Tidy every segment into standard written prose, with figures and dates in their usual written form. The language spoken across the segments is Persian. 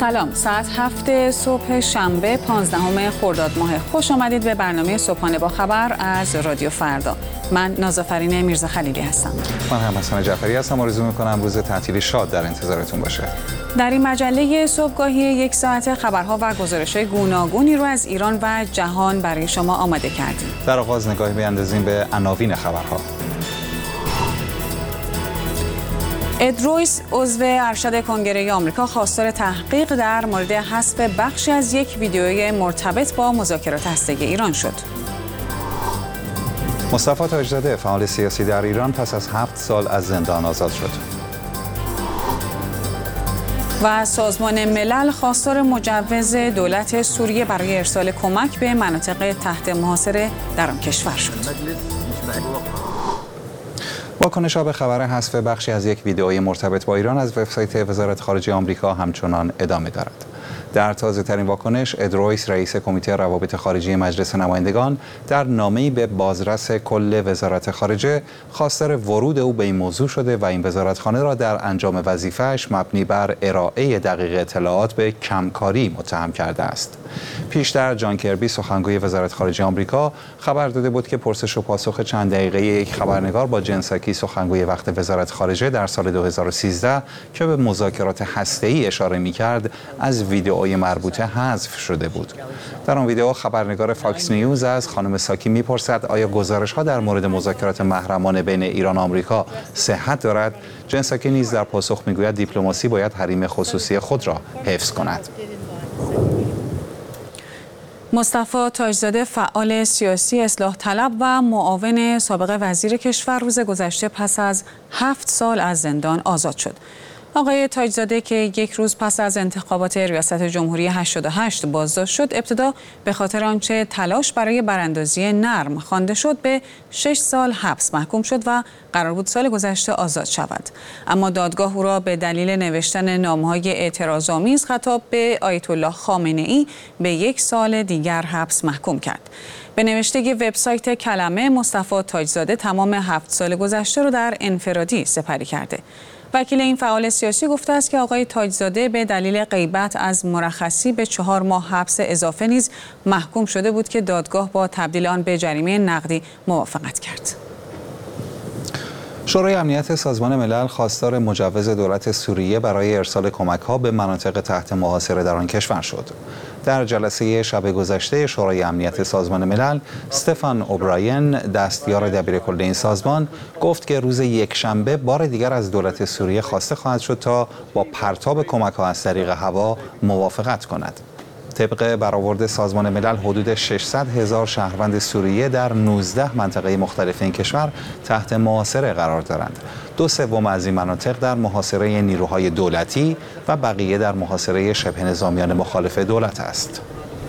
سلام، ساعت 7 صبح شنبه 15 خرداد ماه. خوش آمدید به برنامه صبحانه با خبر از رادیو فردا. من نازافرین میرزا خلیلی هستم. من هم حسن جعفری هستم. آرزو می‌کنم روز تعطیلی شاد در انتظارتون باشه. در این مجله صبحگاهی یک ساعت خبرها و گزارش‌های گوناگونی رو از ایران و جهان برای شما آماده کردیم. در آغاز نگاهی بیاندازیم به عناوین خبرها. اد رویس عضو ارشد کنگره آمریکا خواستار تحقیق در مورد حذف بخشی از یک ویدیوی مرتبط با مذاکرات هسته‌ای ایران شد. مصطفی تاجزاده فعال سیاسی در ایران پس از 7 سال از زندان آزاد شد. و سازمان ملل خواستار مجوز دولت سوریه برای ارسال کمک به مناطق تحت محاصره در آن کشور شد. واکنش‌ها به خبر حذف بخشی از یک ویدئوی مرتبط با ایران از وبسایت وزارت خارجه آمریکا همچنان ادامه دارد. در تازه‌ترین واکنش، اد رویس رئیس کمیته روابط خارجی مجلس نمایندگان در نامه‌ای به بازرس کل وزارت خارجه خواستار ورود او به این موضوع شده و این وزارتخانه را در انجام وظیفه‌اش مبنی بر ارائه دقیق اطلاعات به کمکاری متهم کرده است. پیشتر جان کربی سخنگوی وزارت خارجه آمریکا خبر داده بود که پرسش و پاسخ چند دقیقه یک خبرنگار با جن ساکی سخنگوی وقت وزارت خارجه در سال 2013 که به مذاکرات هسته‌ای اشاره می‌کرد از ویدئوی مربوطه حذف شده بود. در آن ویدئو خبرنگار فاکس نیوز از خانم ساکی می‌پرسد آیا گزارش‌ها در مورد مذاکرات محرمانه بین ایران و آمریکا صحت دارد؟ جن ساکی نیز در پاسخ می‌گوید دیپلماسی باید حریم خصوصی خود را حفظ کند. مصطفی تاجزاده فعال سیاسی اصلاح طلب و معاون سابق وزیر کشور روز گذشته پس از 7 سال از زندان آزاد شد. آقای تاجزاده که یک روز پس از انتخابات ریاست جمهوری 88 بازداشت شد، ابتدا به خاطر آنچه تلاش برای براندازی نرم خوانده شد به 6 سال حبس محکوم شد و قرار بود سال گذشته آزاد شود. اما دادگاه او را به دلیل نوشتن نامه‌های اعتراض‌آمیز خطاب به آیت الله خامنه‌ای به 1 سال دیگر حبس محکوم کرد. به نوشته وبسایت کلمه، مصطفی تاجزاده تمام 7 سال گذشته را در انفرادی سپری کرده. وکیل این فعال سیاسی گفته است که آقای تاجزاده به دلیل غیبت از مرخصی به 4 ماه حبس اضافه نیز محکوم شده بود که دادگاه با تبدیل آن به جریمه نقدی موافقت کرد. شورای امنیت سازمان ملل خواستار مجوز دولت سوریه برای ارسال کمک‌ها به مناطق تحت محاصره در آن کشور شد. در جلسه شب گذشته شورای امنیت سازمان ملل، استفان اوبراین، دستیار دبیرکل این سازمان، گفت که روز یکشنبه بار دیگر از دولت سوریه خواسته خواهد شد تا با پرتاب کمک‌ها از طریق هوا موافقت کند. طبق برآورد سازمان ملل حدود 600,000 شهروند سوریه در 19 منطقه مختلف این کشور تحت محاصره قرار دارند. 2/3 از این مناطق در محاصره نیروهای دولتی و بقیه در محاصره شبه نظامیان مخالف دولت است.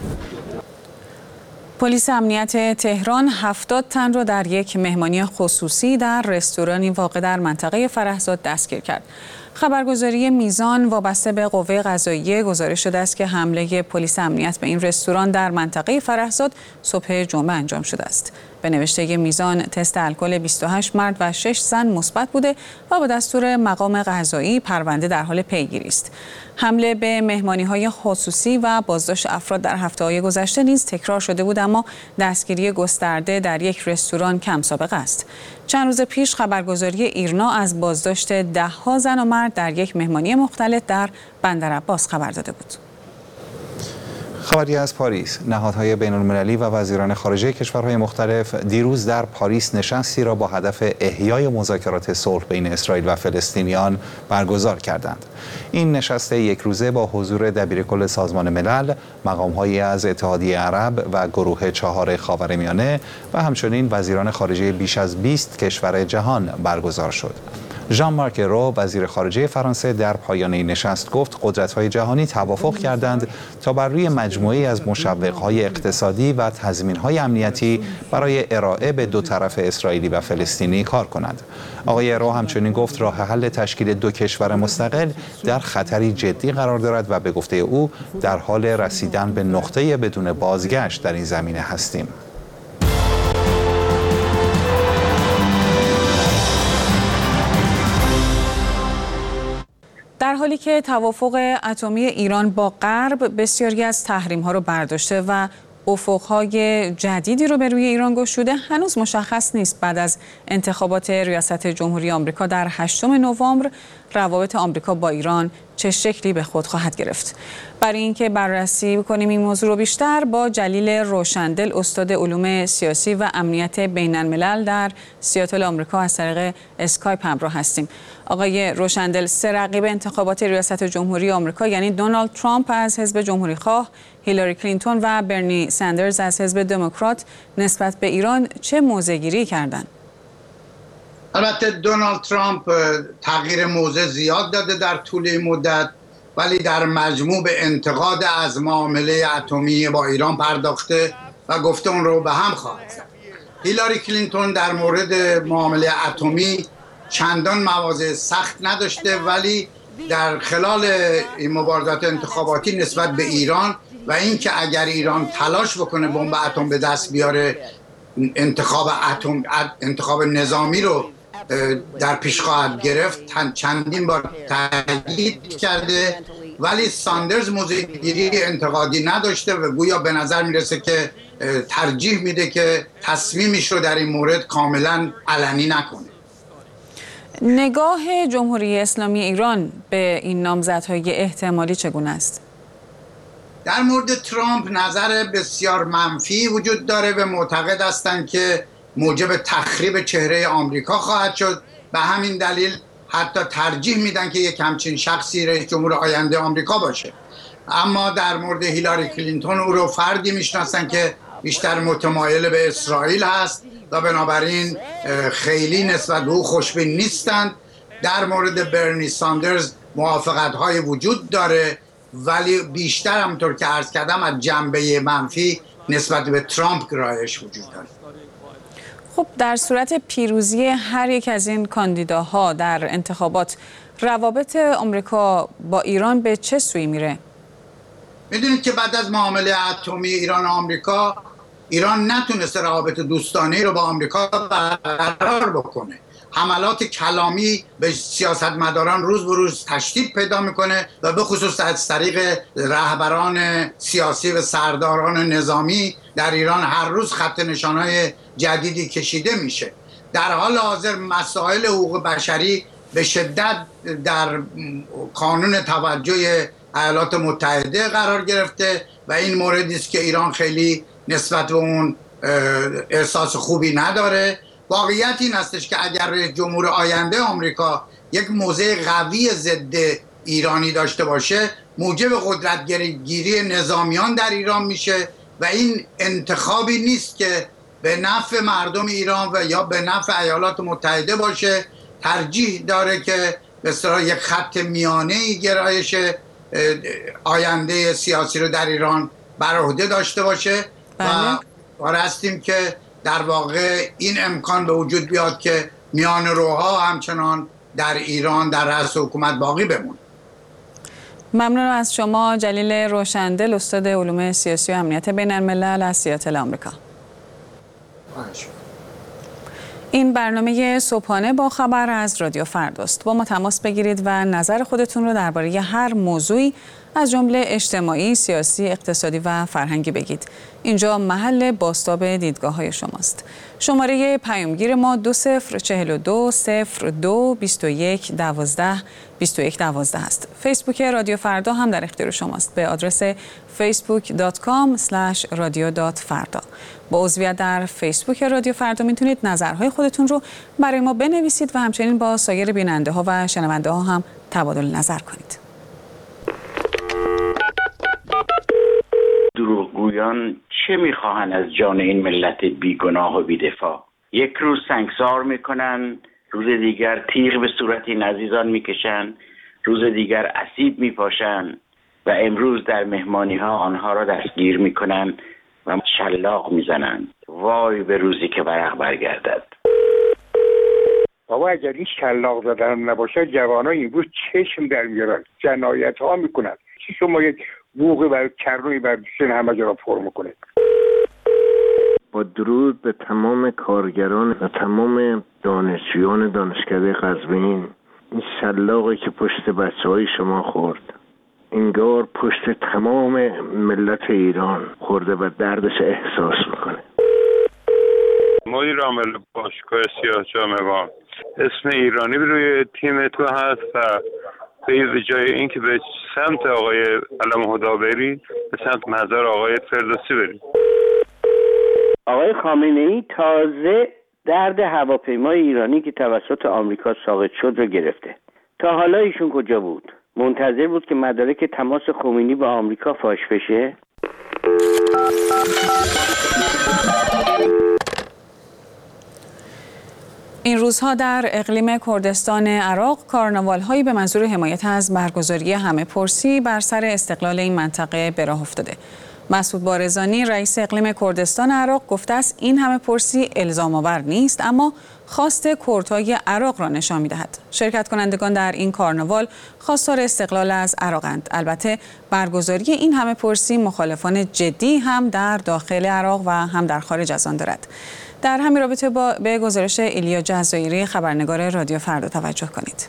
پلیس امنیت تهران 70 تن را در یک مهمانی خصوصی در رستورانی واقع در منطقه فرهزاد دستگیر کرد. خبرگزاری میزان وابسته به قوه قضاییه گزارش شده است که حمله پلیس امنیت به این رستوران در منطقه فرهزاد صبح جمعه انجام شده است. به نوشته میزان تست الکل 28 مرد و 6 زن مثبت بوده و با دستور مقام قضایی پرونده در حال پیگیری است. حمله به مهمانی‌های خصوصی و بازداشت افراد در هفته‌های گذشته نیز تکرار شده بود، اما دستگیری گسترده در یک رستوران کم سابقه است. چند روز پیش خبرگزاری ایرنا از بازداشت 10 زن و مرد در یک مهمانی مختلط در بندرعباس خبر داده بود. خبری از پاریس، نهادهای بین‌المللی و وزیران خارجه کشورهای مختلف دیروز در پاریس نشستی را با هدف احیای مذاکرات صلح بین اسرائیل و فلسطینیان برگزار کردند. این نشست یک روزه با حضور دبیرکل سازمان ملل، مقام‌هایی از اتحادیه عرب و گروه 4 خاورمیانه و همچنین وزیران خارجه بیش از 20 کشور جهان برگزار شد. ژان مارک رو، وزیر خارجه فرانسه، در پایان این نشست گفت قدرت‌های جهانی توافق کردند تا بر روی مجموعه‌ای از مشوق‌های اقتصادی و تضمین‌های امنیتی برای ارائه به دو طرف اسرائیلی و فلسطینی کار کنند. آقای رو همچنین گفت راه حل تشکیل 2 کشور مستقل در خطری جدی قرار دارد و به گفته او در حال رسیدن به نقطه بدون بازگشت در این زمینه هستیم. در حالی که توافق اتمی ایران با غرب بسیاری از تحریم‌ها رو برداشته و افق‌های جدیدی رو به روی ایران گشوده، هنوز مشخص نیست بعد از انتخابات ریاست جمهوری آمریکا در 8 نوامبر روابط آمریکا با ایران چه شکلی به خود خواهد گرفت. برای اینکه بررسی کنیم این موضوع رو بیشتر با جلیل روشندل، استاد علوم سیاسی و امنیت بین الملل در سیاتل آمریکا از طریق اسکایپ همراه هستیم. آقای روشندل، سه رقیب انتخابات ریاست جمهوری آمریکا یعنی دونالد ترامپ از حزب جمهوری‌خواه، هیلاری کلینتون و برنی سندرز از حزب دموکرات نسبت به ایران چه موضع‌گیری کردند؟ البته دونالد ترامپ تغییر موضع زیاد داده در طول این مدت، ولی در مجموع به انتقاد از معامله اتمی با ایران پرداخته و گفته اون رو به هم خواهد زد. هیلاری کلینتون در مورد معامله اتمی چندان مواضع سخت نداشته، ولی در خلال این مبارزات انتخاباتی نسبت به ایران و اینکه اگر ایران تلاش بکنه بمب اتم به دست بیاره، انتخاب نظامی رو در پیش خواهد گرفت، چندین بار تاکید کرده. ولی ساندرز موضع‌گیری انتقادی نداشته و گویا به نظر میرسه که ترجیح میده که تصمیمش رو در این مورد کاملا علنی نکنه. نگاه جمهوری اسلامی ایران به این نامزدهای احتمالی چگونه است؟ در مورد ترامپ نظر بسیار منفی وجود داره و معتقد هستند که موجب تخریب چهره آمریکا خواهد شد. به همین دلیل حتی ترجیح میدن که یک همچین شخصی رئیس جمهور آینده آمریکا باشه. اما در مورد هیلاری کلینتون او رو فردی میشناسن که بیشتر متمایل به اسرائیل هست و بنابراین خیلی نسبت به او خوشبین نیستند. در مورد برنی ساندرز موافقت‌های وجود داره، ولی بیشتر همونطور که عرض کردم از جنبه منفی نسبت به ترامپ گرایش وجود داره. خب در صورت پیروزی هر یک از این کاندیداها در انتخابات، روابط آمریکا با ایران به چه سوی میره؟ میدونید که بعد از معامله اتمی ایران و آمریکا، ایران نتونسته روابط دوستانه رو با آمریکا برقرار بکنه. حملات کلامی به سیاستمداران روز به روز تشدید پیدا میکنه و به خصوص از طریق رهبران سیاسی و سرداران نظامی در ایران هر روز خط نشانهای جدیدی کشیده میشه. در حال حاضر مسائل حقوق بشری به شدت در کانون توجه ایالات متحده قرار گرفته و این موردی است که ایران خیلی نسبت به اون احساس خوبی نداره. واقعیت این هستش که اگر رئیس جمهور آینده آمریکا یک موضع قوی ضد ایرانی داشته باشه، موجب قدرت گیری نظامیان در ایران میشه و این انتخابی نیست که به نفع مردم ایران و یا به نفع ایالات متحده باشه. ترجیح داره که به اصطلاح یک خط میانه‌ای گرایش آینده سیاسی رو در ایران بر عهده داشته باشه. و قرار هستیم که در واقع این امکان به وجود بیاد که میان روها همچنان در ایران در رأس حکومت باقی بمونه. ممنونم از شما جلیل روشندل، استاد علوم سیاسی و امنیت بین الملل از سیاتل آمریکا. این برنامه صبحانه با خبر از رادیو فرداست. با ما تماس بگیرید و نظر خودتون رو درباره هر موضوعی از جمله اجتماعی، سیاسی، اقتصادی و فرهنگی بگید. اینجا محل بازتاب دیدگاه‌های شماست. شماره پیامگیر ما 2042 02 21 12 21 12 است. فیسبوک رادیو فردا هم در اختیار شماست به آدرس facebook.com/radio.farda. با عضویت در فیسبوک رادیو فردا میتونید نظرهای خودتون رو برای ما بنویسید و همچنین با سایر بیننده ها و شنونده ها هم تبادل نظر کنید. دروغگویان چه میخواهند از جان این ملت بیگناه و بیدفاع؟ یک روز سنگسار میکنن، روز دیگر تیغ به صورت این عزیزان میکشن، روز دیگر اسید میپاشن و امروز در مهمانی ها آنها را دستگیر میکنن و شلاق میزنن. وای به روزی که ورق برگردد. بابا اگر این شلاق زدن نباشه، جوانان امروز چشم در میارن، جنایت ها میکنن. چی شما یک بوقی بر کرنوی بر دوشن همه جا را پر میکنه؟ با درود به تمام کارگران و تمام دانشجویان دانشکده قزوین، این شلاقی که پشت بچه‌های شما خورد انگار پشت تمام ملت ایران خورده و دردش احساس میکنه. مدیر عامل باشگاه سیاه‌چالوان، اسم ایرانی روی تیم تو هست و به جای اینکه به سمت آقای علم هدا بری به سمت مزار آقای فردوسی بری. آقای خامنه‌ای تازه درد هواپیمای ایرانی که توسط آمریکا ساقط شد رو گرفته. تا حالا ایشون کجا بود؟ منتظر بود که مدارک تماس خمینی با آمریکا فاش بشه؟ این روزها در اقلیم کردستان عراق کارناوال‌هایی به منظور حمایت از برگزاری همه پرسی بر سر استقلال این منطقه به راه افتاده. مسعود بارزانی رئیس اقلیم کردستان عراق گفته است این همه پرسی الزام آور نیست اما خواست کردهای عراق را نشان می‌دهد. شرکت کنندگان در این کارناوال خواستار استقلال از عراقند. البته برگزاری این همه پرسی مخالفان جدی هم در داخل عراق و هم در خارج از آن دارد. در همین رابطه به گزارش ایلیا جزایری خبرنگار رادیو فردا توجه کنید.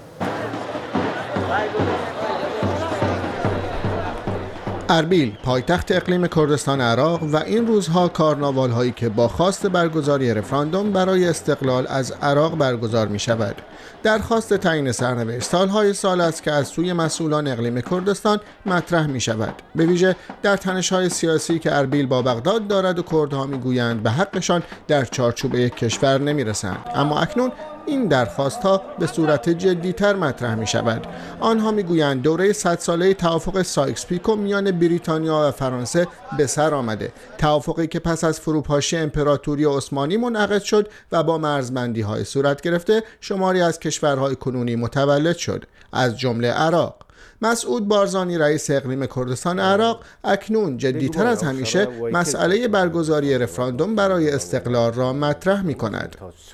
اربیل پایتخت اقلیم کردستان عراق و این روزها کارناوال هایی که با خواست برگزاری رفراندوم برای استقلال از عراق برگزار می شود. درخواست تعیین سرنوشت سالهای سال است که از سوی مسئولان اقلیم کردستان مطرح می شود. به ویژه در تنش‌های سیاسی که اربیل با بغداد دارد و کردها می گویند به حقشان در چارچوب یک کشور نمی رسند. اما اکنون این درخواست ها به صورت جدی‌تر مطرح می شود. آنها می گویند دوره 100 ساله توافق سایکس پیکو میان بریتانیا و فرانسه به سر آمده. توافقی که پس از فروپاشی امپراتوری عثمانی منعقد شد و با مرزبندی های صورت گرفته شماری از کشورهای کنونی متولد شد، از جمله عراق. مسعود بارزانی رئیس اقلیم کردستان عراق اکنون جدی‌تر از همیشه مسئله برگزاری رفراندوم برای استقلال را مطرح می‌کند.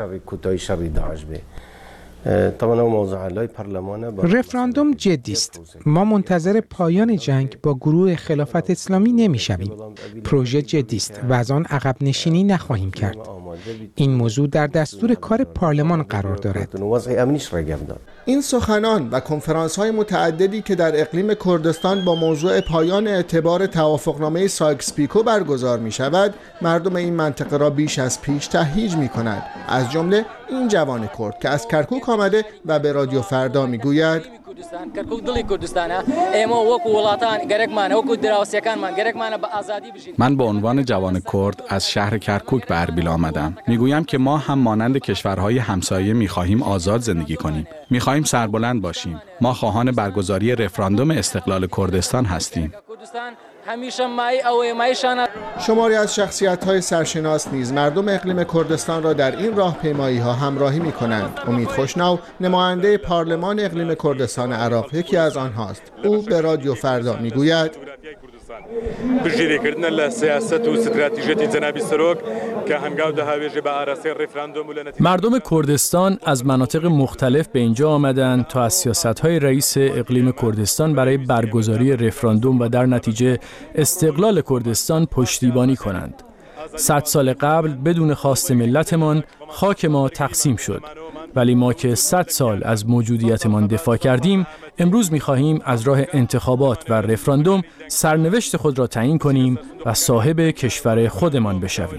رفراندوم جدی است. ما منتظر پایان جنگ با گروه خلافت اسلامی نمی‌شویم. پروژه جدی است و از آن عقب نشینی نخواهیم کرد. این موضوع در دستور کار پارلمان قرار دارد. این سخنان و کنفرانس‌های متعددی که در اقلیم کردستان با موضوع پایان اعتبار توافقنامه سایکس پیکو برگزار می‌شود، مردم این منطقه را بیش از پیش تهییج می‌کند. از جمله این جوان کرد که از کرکوک آمده و به رادیو فردا میگوید من به عنوان جوان کرد از شهر کرکوک به اربیل آمدم. میگویم که ما هم مانند کشورهای همسایه میخواهیم آزاد زندگی کنیم. میخواهیم سربلند باشیم. ما خواهان برگزاری رفراندوم استقلال کردستان هستیم. شماری از شخصیت‌های سرشناس نیز مردم اقلیم کردستان را در این راهپیمایی‌ها همراهی می‌کنند. امید خوشنو نماینده پارلمان اقلیم کردستان عراق یکی از آنهاست. او به رادیو فردا می‌گوید مردم کردستان از مناطق مختلف به اینجا آمدند تا از سیاست‌های رئیس اقلیم کردستان برای برگزاری رفراندوم و در نتیجه استقلال کردستان پشتیبانی کنند. 100 سال قبل بدون خواست ملتمان خاک ما تقسیم شد. ولی ما که 100 سال از موجودیتمان دفاع کردیم، امروز می‌خواهیم از راه انتخابات و رفراندوم سرنوشت خود را تعیین کنیم و صاحب کشور خودمان بشویم.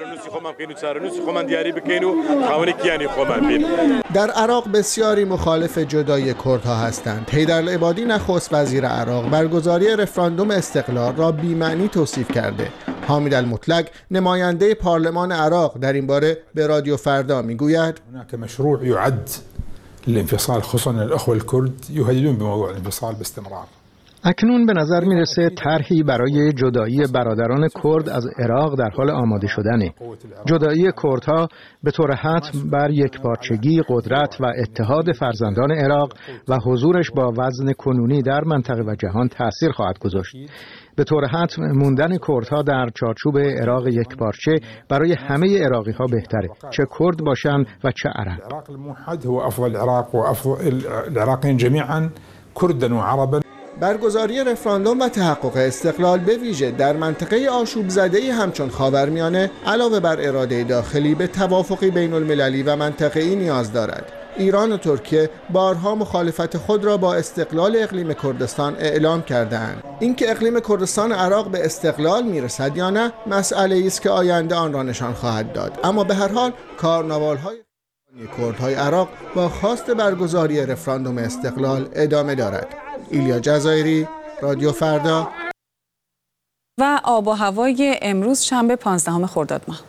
در عراق بسیاری مخالف جدایی کردها هستند. حیدرالعبادی نخست وزیر عراق برگزاری رفراندوم استقلال را بی‌معنی توصیف کرده. حامد المطلق نماینده پارلمان عراق در این باره به رادیو فردا میگوید هناك مشروع يعد للانفصال خصوصا الاخوه الكرد يهددون بموضوع الانفصال باستمرار. اکنون به نظر میرسه طرحی برای جدایی برادران کرد از عراق در حال آماده شدنه. جدایی کردها به طور حتم بر یکپارچگی، قدرت و اتحاد فرزندان عراق و حضورش با وزن کنونی در منطقه و جهان تأثیر خواهد گذاشت. به طور حتم موندن کردها در چارچوب عراق یکپارچه برای همه عراقی ها بهتره، چه کرد باشند و چه عرب. العراق الموحد هو افضل العراق وافضل العراقيين جميعا كردا وعربا. برگزاری رفراندوم و تحقق استقلال به ویژه در منطقه آشوب زده‌ای همچون خاورمیانه علاوه بر اراده داخلی به توافقی بین المللی و منطقه‌ای نیاز دارد. ایران و ترکیه بارها مخالفت خود را با استقلال اقلیم کردستان اعلام کرده‌اند. اینکه اقلیم کردستان عراق به استقلال میرسد یا نه مسئله است که آینده آن را نشان خواهد داد، اما به هر حال کارناوال‌های کردهای عراق با خواست برگزاری رفراندوم استقلال ادامه دارد. ایلیا جزایری، رادیو فردا. و آب و هوای امروز شنبه 15 خرداد ماه.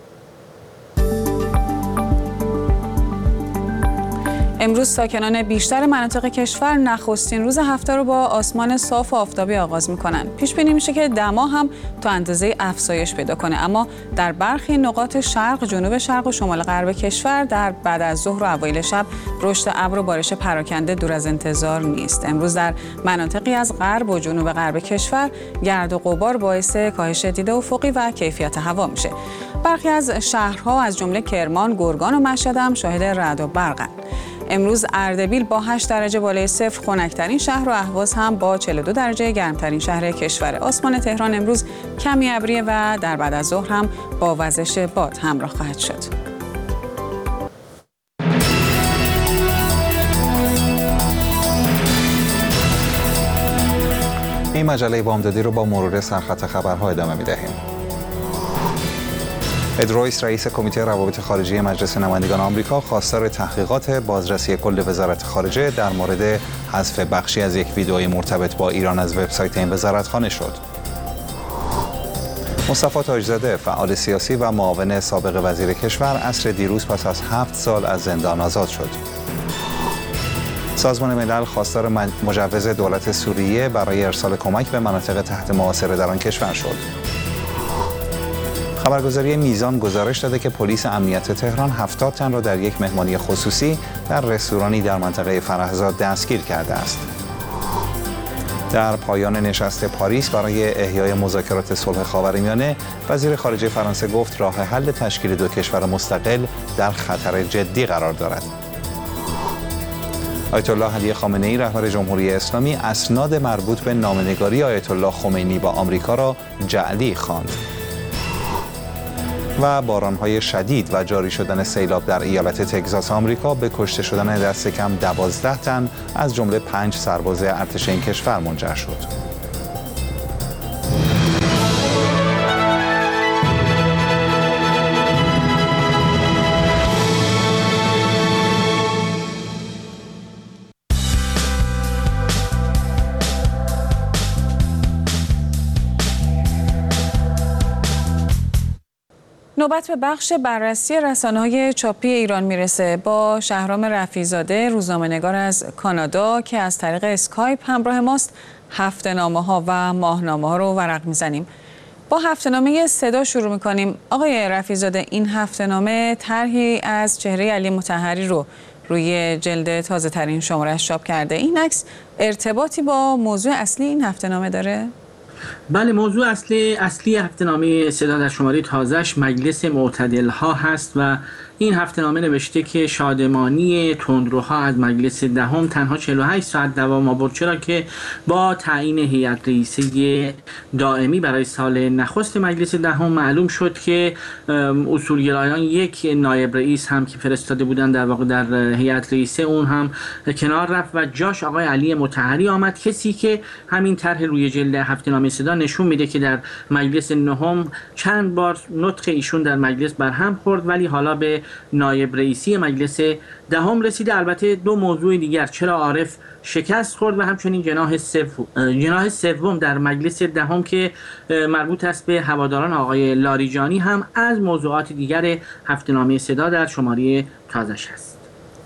امروز ساکنان بیشتر مناطق کشور نخستین روز هفته رو با آسمان صاف و آفتابی آغاز می‌کنند. پیش بینی میشه که دما هم تا اندازه افزایش پیدا کنه، اما در برخی نقاط شرق، جنوب شرق و شمال غرب کشور در بعد از ظهر و اوایل شب رشد ابر و بارش پراکنده دور از انتظار نیست. امروز در مناطقی از غرب و جنوب غرب کشور گرد و غبار باعث کاهش دید افقی و کیفیت هوا میشه. برخی از شهرها از جمله کرمان، گرگان و مشهد هم شاهد رعد و برقند. امروز اردبیل با 8 درجه بالای صفر خنک‌ترین شهر و اهواز هم با 42 درجه گرمترین شهر کشور. آسمان تهران امروز کمی ابریه و در بعد از ظهر هم با وزش باد همراه خواهد شد. این مجله بامدادی رو با مرور سرخط خبرها ادامه می‌دهیم. اد رویس رئیس کمیته روابط خارجی مجلس نمایندگان آمریکا خواستار تحقیقات بازرسی کل وزارت خارجه در مورد حذف بخشی از یک ویدئوی مرتبط با ایران از وبسایت این وزارتخانه شد. مصطفی تاجزاده فعال سیاسی و معاون سابق وزیر کشور عصر دیروز پس از 7 سال از زندان آزاد شد. سازمان ملل خواستار مجوز دولت سوریه برای ارسال کمک به مناطق تحت محاصره در آن کشور شد. خبرگزاری میزان گزارش داده که پلیس امنیت تهران 70 تن را در یک مهمانی خصوصی در رستورانی در منطقه فرهزاد دستگیر کرده است. در پایان نشست پاریس برای احیای مذاکرات صلح خاورمیانه، وزیر خارجه فرانسه گفت راه حل تشکیل دو کشور مستقل در خطر جدی قرار دارد. آیت الله علی خامنه‌ای رهبر جمهوری اسلامی اسناد مربوط به نامه‌نگاری آیت الله خمینی با آمریکا را جعلی خواند. و باران‌های شدید و جاری شدن سیلاب در ایالت تگزاس آمریکا به کشته شدن دست کم 12 تن از جمله 5 سرباز ارتش این کشور منجر شد. نوبت به بخش بررسی رسانه‌های چاپی ایران میرسه با شهرام رفیع‌زاده، روزنامه‌نگار از کانادا که از طریق اسکایپ همراه ماست. هفته‌نامه‌ها و ماهنامه‌ها رو ورق میزنیم. با هفته‌نامه صدا شروع میکنیم. آقای رفیع‌زاده، این هفته‌نامه طرحی از چهره علی مطهری رو روی جلد تازه ترین شماره‌اش چاپ کرده. این عکس ارتباطی با موضوع اصلی این هفته‌نامه داره؟ بله، موضوع اصلی هفته‌نامه صدا در شماره تازه‌اش مجلس معتدل‌ها هست و این هفته‌نامه نوشته که شادمانی تندروها از مجلس دهم تنها 48 ساعت دوام آورد، چرا که با تعیین هیئت رئیسه دائمی برای سال نخست مجلس دهم معلوم شد که اصولگرایان یک نایب رئیس هم که فرستاده بودن در واقع در هیئت رئیسه اون هم کنار رفت و جاش آقای علی مطهری آمد، کسی که همین طرح روی جلد هفته‌نامه صدا نشون میده که در مجلس نهم چند بار نطق ایشون در مجلس برهم خورد ولی حالا به نایب رئیسی مجلس دهم رسیده. البته دو موضوع دیگر، چرا عارف شکست خورد و همچنین جناح سوم در مجلس دهم که مربوط است به هواداران آقای لاریجانی هم از موضوعات دیگر هفته‌نامه صدا در شماره تازه‌اش است.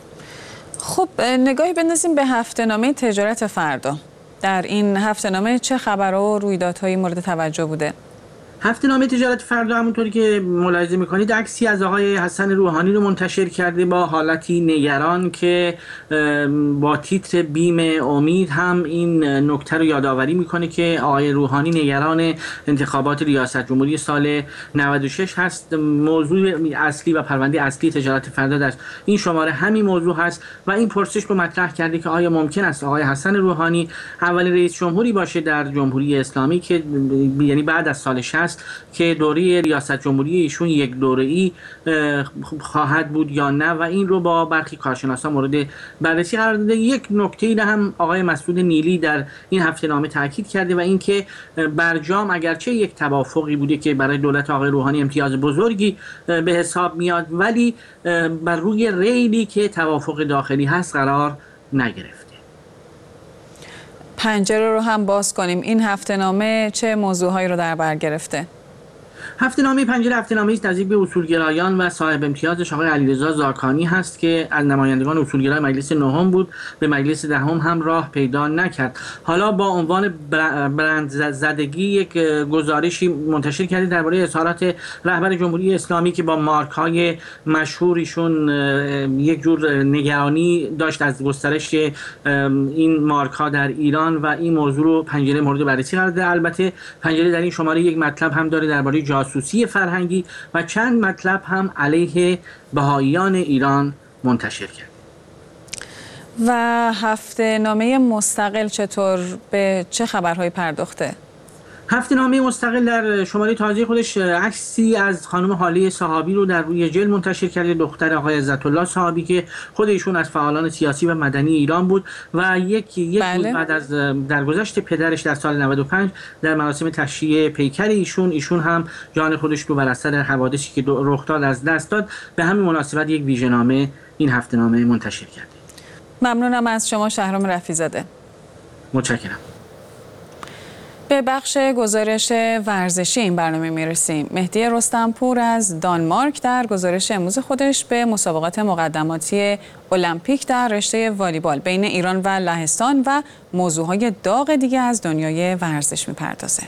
خب نگاهی بندازیم به هفته‌نامه تجارت فردا. در این هفته‌نامه چه خبرها و رویدادهایی مورد توجه بوده؟ هفته‌نامه تجارت فردا همونطوری که ملاحظه می‌کنید عکسی از آقای حسن روحانی رو منتشر کرده با حالتی نگران که با تیتر بیم امید هم این نکته رو یادآوری می‌کنه که آقای روحانی نگران انتخابات ریاست جمهوری سال 96 هست. موضوع اصلی و پرونده اصلی تجارت فردا در این شماره همین موضوع هست و این پرسش رو مطرح کرده که آیا ممکن است آقای حسن روحانی اولین رئیس جمهوری باشه در جمهوری اسلامی که یعنی بعد از سال 60 هست که دوره ریاست جمهوری ایشون یک دوره‌ای خواهد بود یا نه و این رو با برخی کارشناسان مورد بررسی قرار داده. یک نکته‌ای را هم آقای مسعود نیلی در این هفته‌نامه تاکید کرده و اینکه برجام اگرچه یک توافقی بوده که برای دولت آقای روحانی امتیاز بزرگی به حساب میاد، ولی بر روی ریلی که توافق داخلی هست قرار نگرفته. پنجره رو هم باز کنیم. این هفته‌نامه چه موضوعهایی رو در بر گرفته؟ هفته‌نامه پنجره هفته‌نامه‌ای است نزدیک به اصولگرایان و صاحب امتیازش آقای علیرضا زاکانی هست که از نمایندگان اصولگرای مجلس نهم بود، به مجلس دهم هم راه پیدا نکرد. حالا با عنوان برندزدگی یک گزارشی منتشر کرده درباره اظهارات رهبر جمهوری اسلامی که با مارک‌های مشهوریشون یک جور نگرانی داشت از گسترش این مارک‌ها در ایران و این موضوع رو پنجره مورد بررسی قرار داده. البته پنجره در این شماره یک مطلب هم داره درباره جاسوسی فرهنگی و چند مطلب هم علیه بهائیان ایران منتشر کرد. و هفته‌نامه مستقل چطور به چه خبرهایی پرداخته؟ هفته‌نامه مستقل در شماره تازه خودش عکسی از خانم هاله صحابی رو در روی جلد منتشر کرده، دختر آقای عزت‌الله صحابی که خود ایشون از فعالان سیاسی و مدنی ایران بود و یک روز بعد از درگذشت پدرش در سال 95 در مراسم تشییع پیکر ایشون هم جان خودش رو بر اثر حوادثی که رخ داد از دست داد. به همین مناسبت یک ویژه‌نامه این هفته‌نامه منتشر کرده. ممنونم از شما شهرام رفیع‌زاده. متشکرم. به بخش گزارش ورزشی این برنامه میرسیم. مهدی رستمپور از دانمارک در گزارش امروز خودش به مسابقات مقدماتی المپیک در رشته والیبال بین ایران و لهستان و موضوعهای داغ دیگه از دنیای ورزش میپردازه.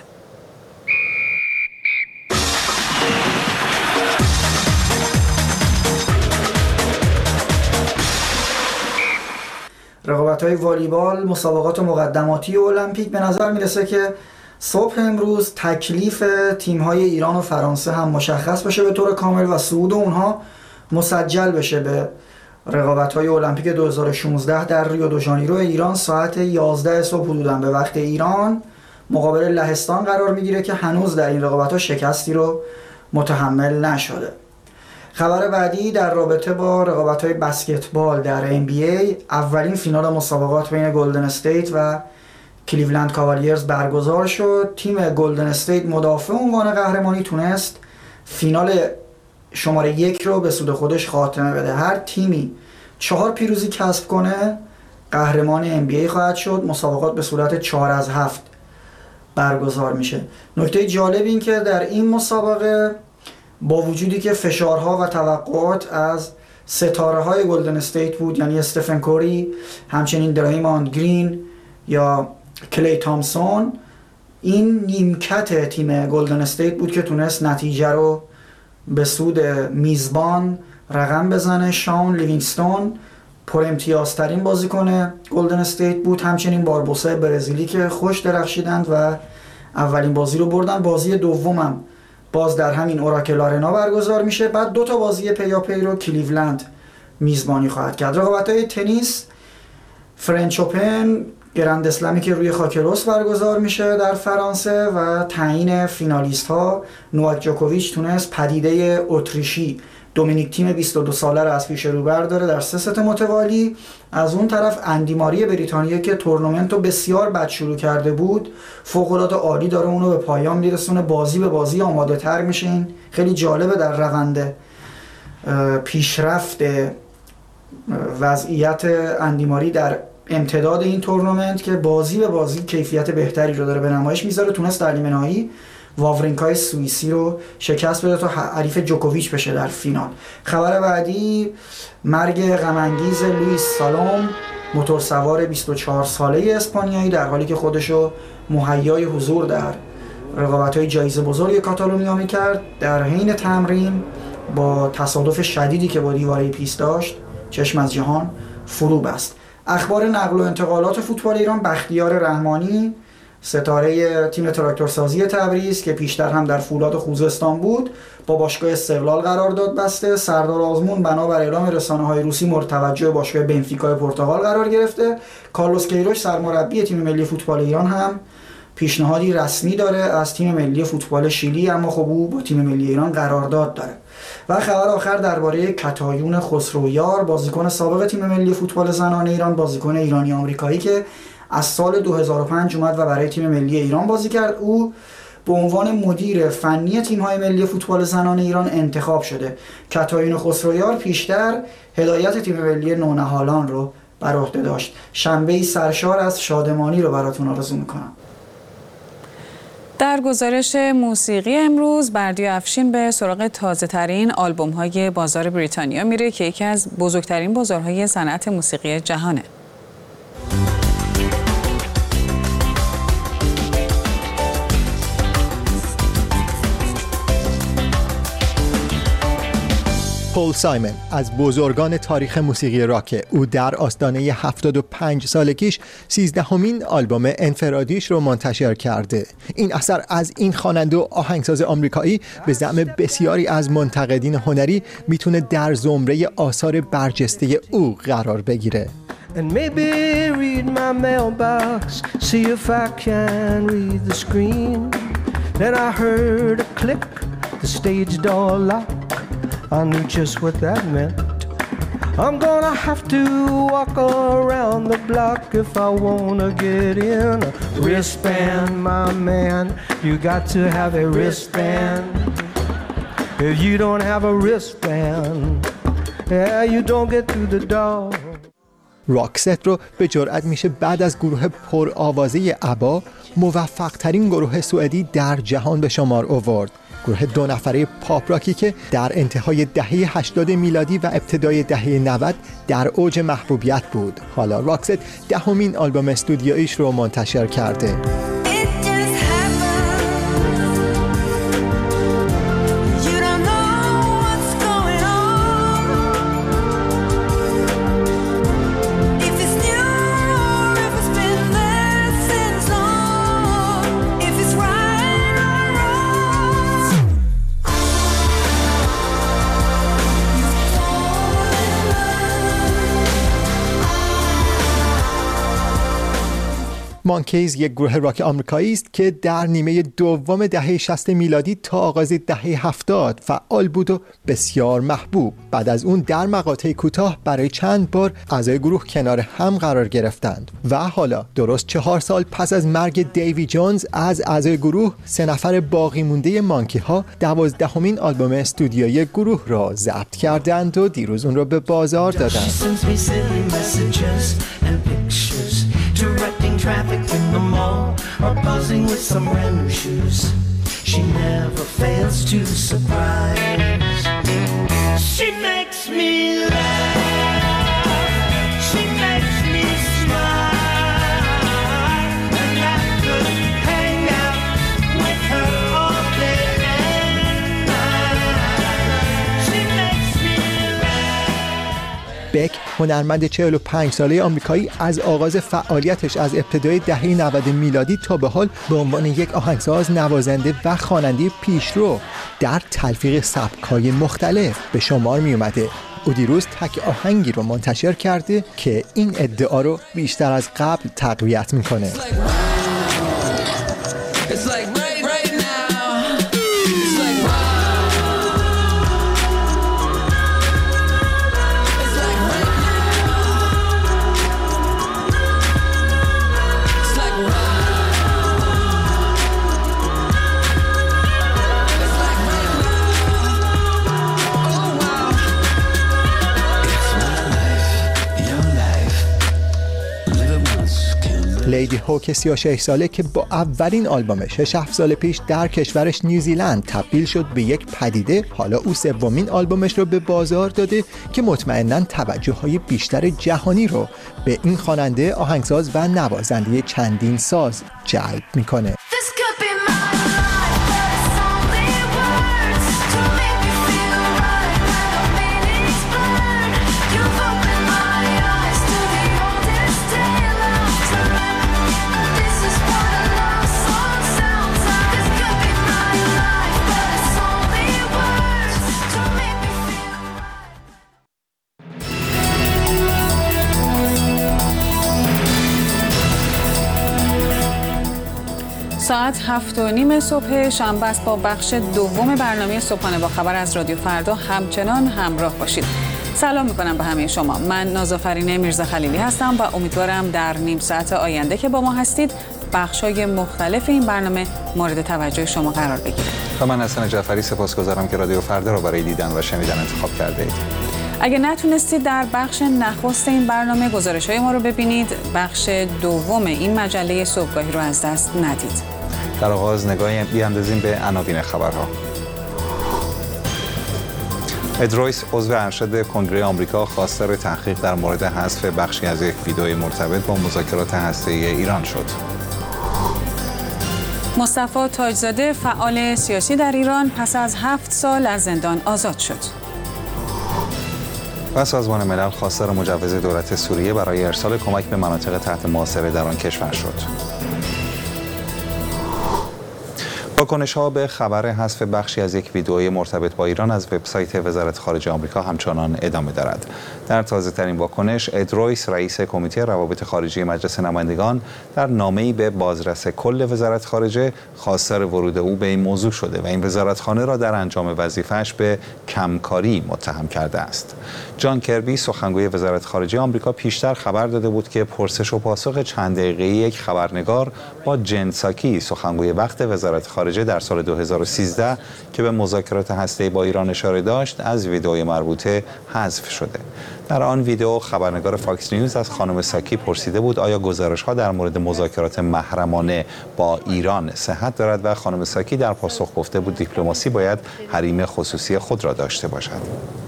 رقابت‌های والیبال مسابقات مقدماتی المپیک به نظر میرسه که صبح امروز تکلیف تیم‌های ایران و فرانسه هم مشخص بشه به طور کامل و صعود اونها مسجل بشه به رقابت‌های المپیک 2016 در ریو دو ژانیرو. ایران ساعت 11 صبح حدوداً به وقت ایران مقابل لهستان قرار میگیره که هنوز در این رقابت‌ها شکستی رو متحمل نشده. خبر بعدی در رابطه با رقابت‌های بسکتبال در NBA اولین فینال مسابقات بین گلدن استیت و کلیولند کاوالیرز برگزار شد. تیم گلدن استیت مدافع عنوان قهرمانی تونست فینال شماره 1 رو به سود خودش خاتمه بده. هر تیمی 4 پیروزی کسب کنه قهرمان NBA خواهد شد. مسابقات به صورت 4-7 برگزار میشه. نکته جالب این که در این مسابقه با وجودی که فشارها و توقعات از ستاره های گلدن استیت بود، یعنی استفن کوری، همچنین درایموند گرین یا کلی تامسون، این نیمکت تیم گلدن استیت بود که تونست نتیجه رو به سود میزبان رقم بزنه. شاون لیوینگستون پر امتیازترین بازیکن گلدن استیت بود، همچنین باربوسا برزیلی که خوش درخشیدند و اولین بازی رو بردن. بازی دومم باز در همین اوراکل آرنا برگزار میشه. بعد 2 تا بازی پیاپی رو کلیولند میزبانی خواهد کرد. رقابت‌های تنیس، فرنچ اوپن، گرند اسلمی که روی خاک رس برگزار میشه در فرانسه و تعیین فینالیست ها. نوواک جوکوویچ تونست پدیده اتریشی دومینیک تیم 22 ساله رو از پیش رو برداره در 3 ست متوالی. از اون طرف اندی ماری بریتانیایی که تورنمنت رو بسیار بد شروع کرده بود فوق‌العاده عالی داره اونو به پایان میرسونه، بازی به بازی آماده تر میشه. این خیلی جالبه در روند پیشرفت وضعیت اندی ماری در امتداد این تورنمنت که بازی به بازی کیفیت بهتری رو داره به نمایش میذاره. تونست در نیمه نهایی واورینکای سوئیسی رو شکست بده تا حریف جوکوویچ بشه در فینال. خبر بعدی مرگ غم‌انگیز لوئیس سالوم، موتورسوار 24 ساله اسپانیایی، در حالی که خودشو مهیای حضور در رقابت‌های جایزه بزرگ کاتالونیا می‌کرد، در حین تمرین با تصادف شدیدی که با دیواره پیست داشت چشم از جهان فرو بست. اخبار نقل و انتقالات فوتبال ایران، بختیار رحمانی ستاره تیم تراکتورسازی تبریز که پیشتر هم در فولاد خوزستان بود با باشگاه استقلال قرارداد بسته. سردار آزمون بنابر اعلام رسانه‌های روسی مورد توجه باشگاه بنفیکا پرتغال قرار گرفته. کارلوس کیروش سرمربی تیم ملی فوتبال ایران هم پیشنهادی رسمی داره از تیم ملی فوتبال شیلی، اما خب او با تیم ملی ایران قرارداد داره. و خبر آخر درباره کتایون خسرویار، بازیکن سابق تیم ملی فوتبال زنان ایران، بازیکن ایرانی آمریکایی که از سال 2005 اومد و برای تیم ملی ایران بازی کرد. او به عنوان مدیر فنی تیم‌های ملی فوتبال زنان ایران انتخاب شده. کتایون خسرویار پیشتر هدایت تیم ملی نونهالان رو بر عهده داشت. شنبه‌ای سرشار از شادمانی رو براتون آرزو می‌کنم. در گزارش موسیقی امروز، بردیا افشین به سراغ تازه‌ترین آلبوم‌های بازار بریتانیا میره که یکی از بزرگترین بازارهای صنعت موسیقی جهانه. پول سایمن از بزرگان تاریخ موسیقی راک. او در آستانه 75 سالگیش 13مین آلبوم انفرادیش رو منتشر کرده. این اثر از این خواننده و آهنگساز آمریکایی به زعم بسیاری از منتقدین هنری میتونه در زمره آثار برجسته او قرار بگیره. And maybe read my mailbox, see if I can read the screen. Then I heard a click, the stage door lock. I knew just what that meant. I'm gonna have to walk around the block if I wanna get in. A wristband, my man, you got to have a wristband. If you don't have a wristband, yeah, you don't get through the door. راکست رو به جرئت میشه بعد از گروه پرآوازه ابا موفق ترین گروه سوئدی در جهان به شمار آورد. گروه 2 نفره پاپ راکی که در انتهای دهه 80 میلادی و ابتدای دهه 90 در اوج محبوبیت بود. حالا راکست 10مین آلبوم استودیویش رو منتشر کرده. مانکیز یک گروه راک آمریکایی است که در نیمه دوم دهه 60 میلادی تا آغاز دهه 70 فعال بود و بسیار محبوب. بعد از اون در مقاطع کوتاه برای چند بار اعضای گروه کنار هم قرار گرفتند و حالا درست 4 سال پس از مرگ دیوی جونز از اعضای گروه 3 نفر باقی مونده مانکی ها 12مین آلبوم استودیویی گروه را ضبط کردند و دیروز اون را به بازار دادند. Directing traffic in the mall or buzzing with some brand new shoes. She never fails to surprise. She makes me laugh. She makes me smile. And I could hang out with her all day and night. She makes me laugh. بک هنرمند 45 ساله آمریکایی از آغاز فعالیتش از ابتدای دهه 90 میلادی تا به حال به عنوان یک آهنگساز، نوازنده و خواننده پیشرو در تلفیق سبک‌های مختلف به شمار می اومده. او دیروز تک آهنگی رو منتشر کرده که این ادعا رو بیشتر از قبل تقویت میکنه. لیدی هوک 36 ساله که با اولین آلبومش 6 سال پیش در کشورش نیوزیلند تبدیل شد به یک پدیده، حالا او 3مین آلبومش رو به بازار داده که مطمئناً توجه‌های بیشتر جهانی رو به این خواننده، آهنگساز و نوازنده چندین ساز جلب میکنه. ساعت 7:30 صبح شنبه است. با بخش دوم برنامه صبحانه با خبر از رادیو فردا همچنان همراه باشید. سلام میکنم به همه شما. من نازآفرین میرزا خلیلی هستم و امیدوارم در نیم ساعت آینده که با ما هستید بخش‌های مختلف این برنامه مورد توجه شما قرار بگیره. و من حسن جعفری سپاسگزارم که رادیو فردا را برای دیدن و شنیدن انتخاب کرده اید. اگه نتونستید در بخش نخست این برنامه گزارش‌های ما رو ببینید، بخش دوم این مجله صبحگاهی رو از دست ندید. در آغاز نگاهی بیاندازیم به عناوین خبرها. اد رویس عضو ارشد کنگره آمریکا خواستار تحقیق در مورد حذف بخشی از یک ویدئوی مرتبط با مذاکرات هسته‌ای ایران شد. مصطفی تاجزاده فعال سیاسی در ایران پس از 7 سال از زندان آزاد شد. و سازمان ملل خواستار مجوز دولت سوریه برای ارسال کمک به مناطق تحت محاصره در آن کشور شد. واکنش‌ها به خبر حذف بخشی از یک ویدئوی مرتبط با ایران از وبسایت وزارت خارجه آمریکا همچنان ادامه دارد. در تازه‌ترین واکنش، اد رویس رئیس کمیته روابط خارجی مجلس نمایندگان در نامه‌ای به بازرس کل وزارت خارجه خواستار ورود او به این موضوع شده و این وزارتخانه را در انجام وظیفه‌اش به کمکاری متهم کرده است. جان کربی سخنگوی وزارت خارجه آمریکا پیشتر خبر داده بود که پرسش و پاسخ چند دقیقه‌ای یک خبرنگار با جن ساکی سخنگوی وقت وزارت خارجه در سال 2013 که به مذاکرات هسته‌ای با ایران اشاره داشت از ویدئوی مربوطه حذف شده. در آن ویدئو خبرنگار فاکس نیوز از خانم ساکی پرسیده بود آیا گزارش‌ها در مورد مذاکرات محرمانه با ایران صحت دارد و خانم ساکی در پاسخ گفته بود دیپلماسی باید حریم خصوصی خود را داشته باشد.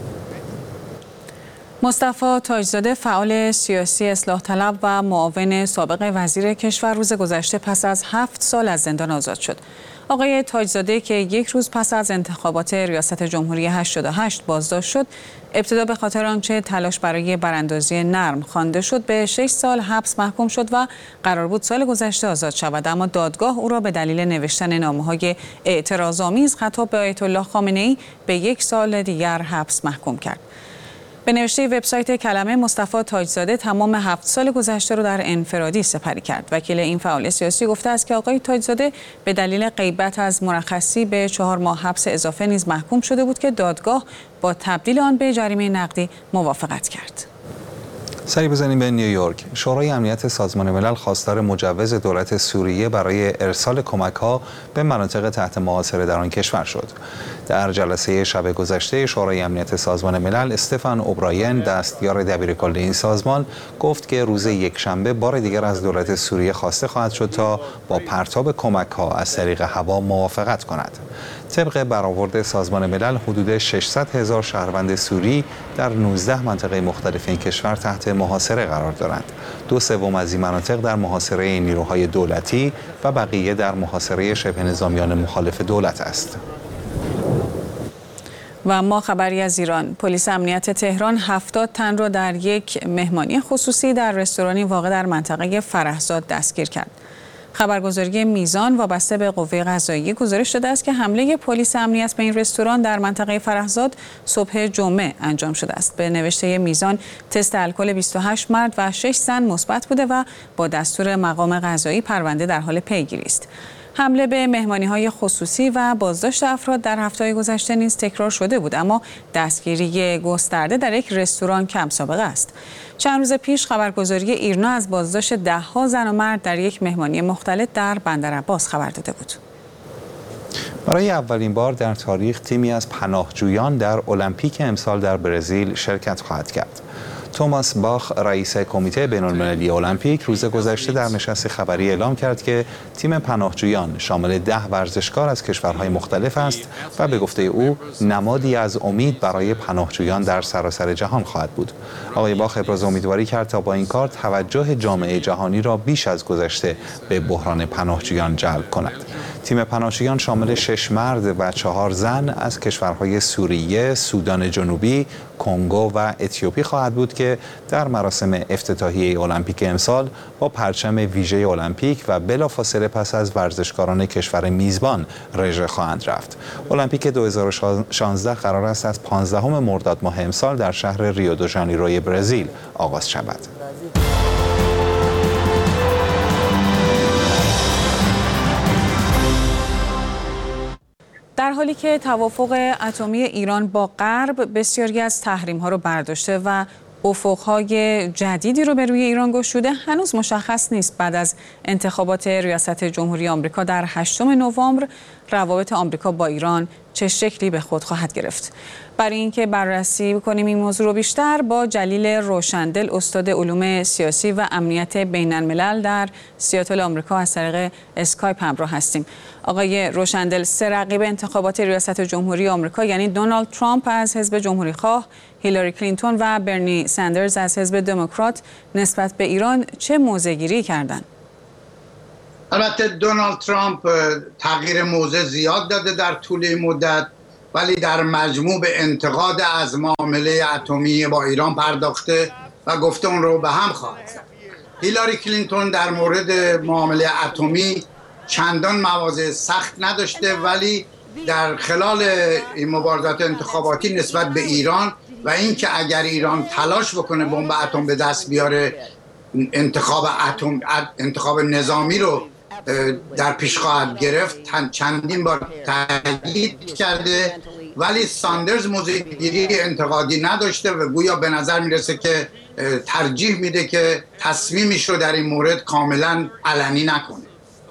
مصطفی تاجزاده فعال سیاسی اصلاح طلب و معاون سابق وزیر کشور روز گذشته پس از 7 سال از زندان آزاد شد. آقای تاجزاده که یک روز پس از انتخابات ریاست جمهوری 88 بازداشت شد، ابتدا به خاطر آنچه تلاش برای براندازی نرم خوانده شد به 6 سال حبس محکوم شد و قرار بود سال گذشته آزاد شود، اما دادگاه او را به دلیل نوشتن نامه‌های اعتراض‌آمیز خطاب به آیت الله خامنه‌ای به 1 سال دیگر حبس محکوم کرد. به نوشته وبسایت کلمه، مصطفی تاجزاده تمام 7 سال گذشته را در انفرادی سپری کرد. وکیل این فعال سیاسی گفته است که آقای تاجزاده به دلیل غیبت از مرخصی به 4 ماه حبس اضافه نیز محکوم شده بود که دادگاه با تبدیل آن به جریمه نقدی موافقت کرد. سری بزنیم به نیویورک. شورای امنیت سازمان ملل خواستار مجوز دولت سوریه برای ارسال کمک‌ها به مناطق تحت محاصره در آن کشور شد. در جلسه شب گذشته شورای امنیت سازمان ملل، استفان اوبراین دستیار دبیرکل این سازمان گفت که روز یکشنبه بار دیگر از دولت سوریه خواسته خواهد شد تا با پرتاب کمک‌ها از طریق هوا موافقت کند. طبق برآورد سازمان ملل حدود 600,000 شهروند سوری در 19 منطقه مختلف این کشور تحت محاصره قرار دارند. 2/3 از این مناطق در محاصره نیروهای دولتی و بقیه در محاصره شبه نظامیان مخالف دولت است. و ما خبری از ایران. پلیس امنیت تهران 70 تن را در یک مهمانی خصوصی در رستورانی واقع در منطقه فرهزاد دستگیر کرد. خبرگزاری میزان وابسته به قوه قضاییه گزارش داده است که حمله پلیس امنیت به این رستوران در منطقه فرهزاد صبح جمعه انجام شده است. به نوشته میزان تست الکل 28 مرد و 6 زن مثبت بوده و با دستور مقام قضایی پرونده در حال پیگیری است. حمله به مهمانی‌های خصوصی و بازداشت افراد در هفته‌های گذشته نیز تکرار شده بود، اما دستگیری گسترده در یک رستوران کم سابقه است. چند روز پیش خبرگزاری ایرنا از بازداشت 10 زن و مرد در یک مهمانی مختلط در بندرعباس خبر داده بود. برای اولین بار در تاریخ تیمی از پناهجویان در المپیک امسال در برزیل شرکت خواهد کرد. توماس باخ رئیس کمیته بین‌المللی المپیک روز گذشته در نشست خبری اعلام کرد که تیم پناهجویان شامل 10 ورزشکار از کشورهای مختلف است و به گفته او نمادی از امید برای پناهجویان در سراسر جهان خواهد بود. آقای باخ ابراز امیدواری کرد تا با این کار توجه جامعه جهانی را بیش از گذشته به بحران پناهجویان جلب کند. تیم پناهجویان شامل 6 مرد و 4 زن از کشورهای سوریه، سودان جنوبی، کنگو و اتیوپی خواهد بود که در مراسم افتتاحیه المپیک امسال با پرچم ویژه المپیک و بلافاصله پس از ورزشکاران کشور میزبان رژه خواهند رفت. المپیک 2016 قرار است از 15 مرداد ماه امسال در شهر ریو دو ژانیروی برزیل آغاز شود. در حالی که توافق اتمی ایران با غرب بسیاری از تحریم‌ها رو برداشته و افق‌های جدیدی رو به روی ایران گشوده، هنوز مشخص نیست بعد از انتخابات ریاست جمهوری آمریکا در 8 نوامبر روابط آمریکا با ایران چه شکلی به خود خواهد گرفت. برای اینکه بررسی کنیم این موضوع رو بیشتر با جلیل روشندل، استاد علوم سیاسی و امنیت بین الملل در سیاتل آمریکا از طریق اسکایپ همراه هستیم. آقای روشندل، سه رقیب انتخابات ریاست جمهوری آمریکا یعنی دونالد ترامپ از حزب جمهوری خواه، هیلاری کلینتون و برنی سندرز از حزب دموکرات نسبت به ایران چه موضع‌گیری کردند؟ البته دونالد ترامپ تغییر موضع زیاد داده در طول این مدت، ولی در مجموع به انتقاد از معامله اتمی با ایران پرداخته و گفته اون رو به هم خواهد زد. هیلاری کلینتون در مورد معامله اتمی چندان مواضع سخت نداشته، ولی در خلال این مبارزات انتخاباتی نسبت به ایران و اینکه اگر ایران تلاش بکنه بمب اتم به دست بیاره، انتخاب نظامی رو در پیش خواهد گرفت، چندین بار تاکید کرده، ولی ساندرز موضع‌گیری انتقادی نداشته و گویا به نظر میرسه که ترجیح میده که تصمیمش رو در این مورد کاملا علنی نکنه.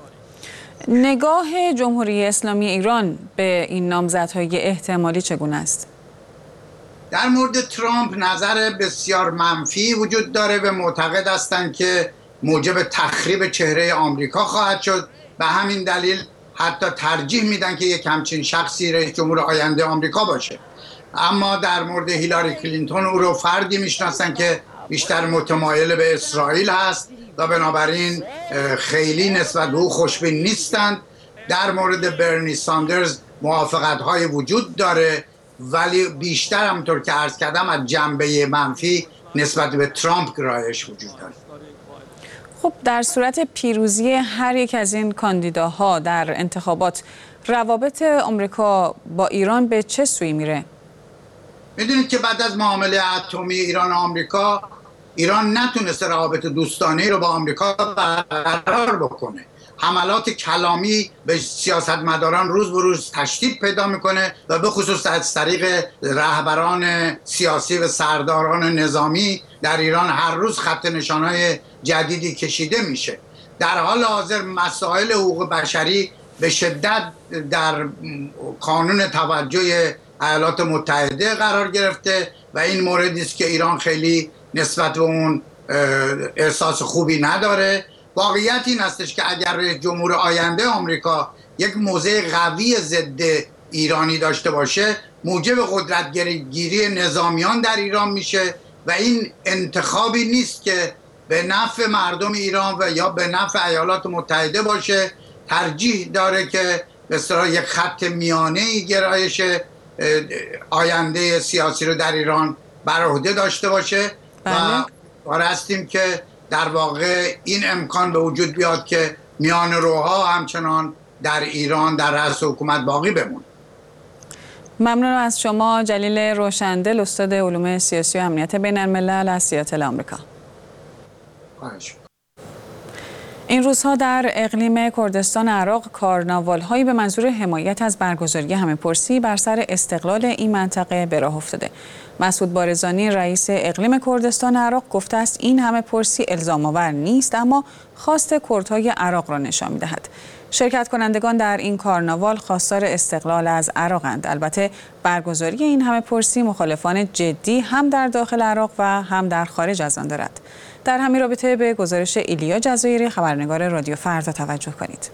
نگاه جمهوری اسلامی ایران به این نامزدهای احتمالی چگونه است؟ در مورد ترامپ نظر بسیار منفی وجود داره و معتقد هستند که موجب تخریب چهره آمریکا خواهد شد. به همین دلیل حتی ترجیح میدن که یک همچین شخصی رئیس جمهور آینده آمریکا باشه. اما در مورد هیلاری کلینتون او رو فردی میشناسن که بیشتر متمایل به اسرائیل هست و بنابراین خیلی نسبت به او خوشبین نیستند. در مورد برنی ساندرز موافقت‌های وجود داره، ولی بیشتر همونطور که عرض کردم از جنبه منفی نسبت به ترامپ گرایش وجود داره. خب در صورت پیروزی هر یک از این کاندیداها در انتخابات، روابط آمریکا با ایران به چه سوی میره؟ میدونید که بعد از معامله اتمی ایران و آمریکا، ایران نتونسته روابط دوستانه رو با آمریکا برقرار بکنه. حملات کلامی به سیاستمداران روز به روز تشدید پیدا میکنه و به خصوص از طریق رهبران سیاسی و سرداران نظامی در ایران هر روز خط نشانهای جدیدی کشیده میشه. در حال حاضر مسائل حقوق بشری به شدت در کانون توجه ایالات متحده قرار گرفته و این موردی است که ایران خیلی نسبت به اون احساس خوبی نداره. واقعیت این هستش که اگر رئیس جمهور آینده آمریکا یک موضع قوی ضد ایرانی داشته باشه، موجب قدرتگیری نظامیان در ایران میشه و این انتخابی نیست که به نفع مردم ایران و یا به نفع ایالات متحده باشه. ترجیح داره که به اصطلاح یک خط میانه‌ای گرایش آینده سیاسی رو در ایران بر عهده داشته باشه و قرار هستیم که در واقع این امکان به وجود بیاد که میان روها همچنان در ایران در رأس حکومت باقی بمونه. ممنونم از شما جلیل روشندل، استاد علوم سیاسی و امنیت بین الملل از سیاتل آمریکا. این روزها در اقلیم کردستان عراق کارناوال‌هایی به منظور حمایت از برگزاری همه‌پرسی بر سر استقلال این منطقه به راه افتاده. مسعود بارزانی رئیس اقلیم کردستان عراق گفته است این همه‌پرسی الزام‌آور نیست، اما خواست کردهای عراق را نشان می‌دهد. شرکت کنندگان در این کارناوال خواستار استقلال از عراقند. البته برگزاری این همه‌پرسی مخالفان جدی هم در داخل عراق و هم در خارج از آن دارد. در همین رابطه به گزارش ایلیا جزایری خبرنگار رادیو فردا توجه کنید.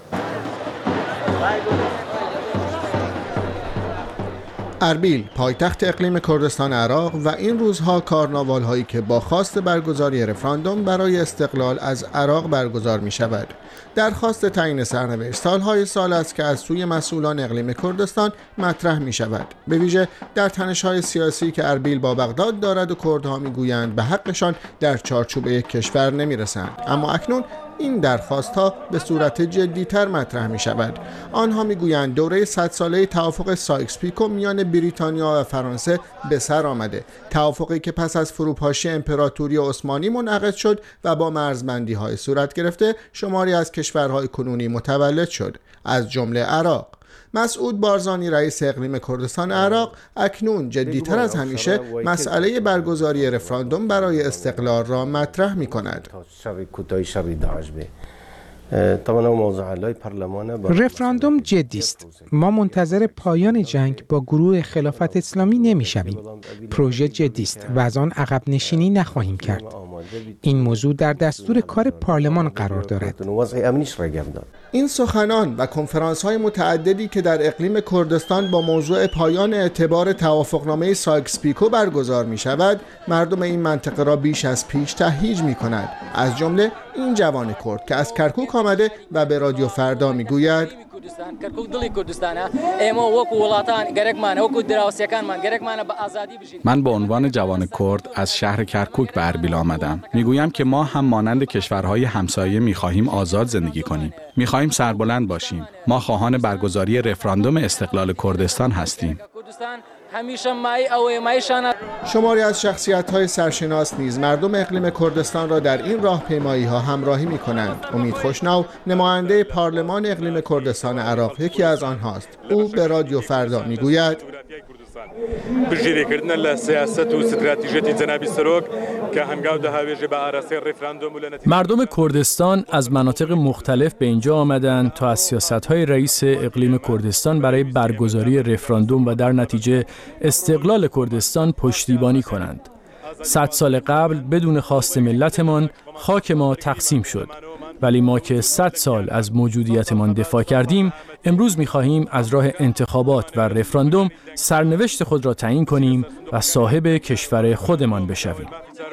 اربیل پایتخت اقلیم کردستان عراق و این روزها کارناوال هایی که با خواست برگزاری رفراندوم برای استقلال از عراق برگزار می شود. درخواست تعیین سرنوشت سالهای سال است که از سوی مسئولان اقلیم کردستان مطرح می شود، به ویژه در تنش‌های سیاسی که اربیل با بغداد دارد و کردها می گویند به حقشان در چارچوب یک کشور نمی رسند. اما اکنون این درخواست ها به صورت جدی‌تر مطرح می شود. آنها می گویند دوره 100 ساله توافق سایکس پیکو میان بریتانیا و فرانسه به سر آمده. توافقی که پس از فروپاشی امپراتوری عثمانی منعقد شد و با مرزبندی های صورت گرفته شماری از کشورهای کنونی متولد شد، از جمله عراق. مسعود بارزانی رئیس اقلیم کردستان عراق اکنون جدی‌تر از همیشه مسئله برگزاری رفراندوم برای استقلال را مطرح می‌کند. رفراندوم جدی است. ما منتظر پایان جنگ با گروه خلافت اسلامی نمی‌شویم. پروژه جدی است و از آن عقب نشینی نخواهیم کرد. این موضوع در دستور کار پارلمان قرار دارد. این سخنان و کنفرانس‌های متعددی که در اقلیم کردستان با موضوع پایان اعتبار توافقنامه سایکس-پیکو برگزار می‌شود، مردم این منطقه را بیش از پیش تهییج می‌کند. از جمله این جوان کرد که از کرکوک آمده و به رادیو فردا میگوید من به عنوان جوان کرد از شهر کرکوک به اربیل آمدم. میگویم که ما هم مانند کشورهای همسایه میخواهیم آزاد زندگی کنیم. میخواهیم سربلند باشیم. ما خواهان برگزاری رفراندوم استقلال کردستان هستیم. شماری از شخصیت‌های سرشناس نیز مردم اقلیم کردستان را در این راهپیمایی‌ها همراهی می‌کنند. امید خوشنو، نماینده پارلمان اقلیم کردستان عراق، یکی از آنهاست. او به رادیو فردا می‌گوید مردم کردستان از مناطق مختلف به اینجا آمدند تا از سیاست‌های رئیس اقلیم کردستان برای برگزاری رفراندوم و در نتیجه استقلال کردستان پشتیبانی کنند. 100 سال قبل بدون خواست ملتمان خاک ما تقسیم شد. ولی ما که 100 سال از موجودیتمان دفاع کردیم، امروز می‌خواهیم از راه انتخابات و رفراندوم سرنوشت خود را تعیین کنیم و صاحب کشور خودمان بشویم.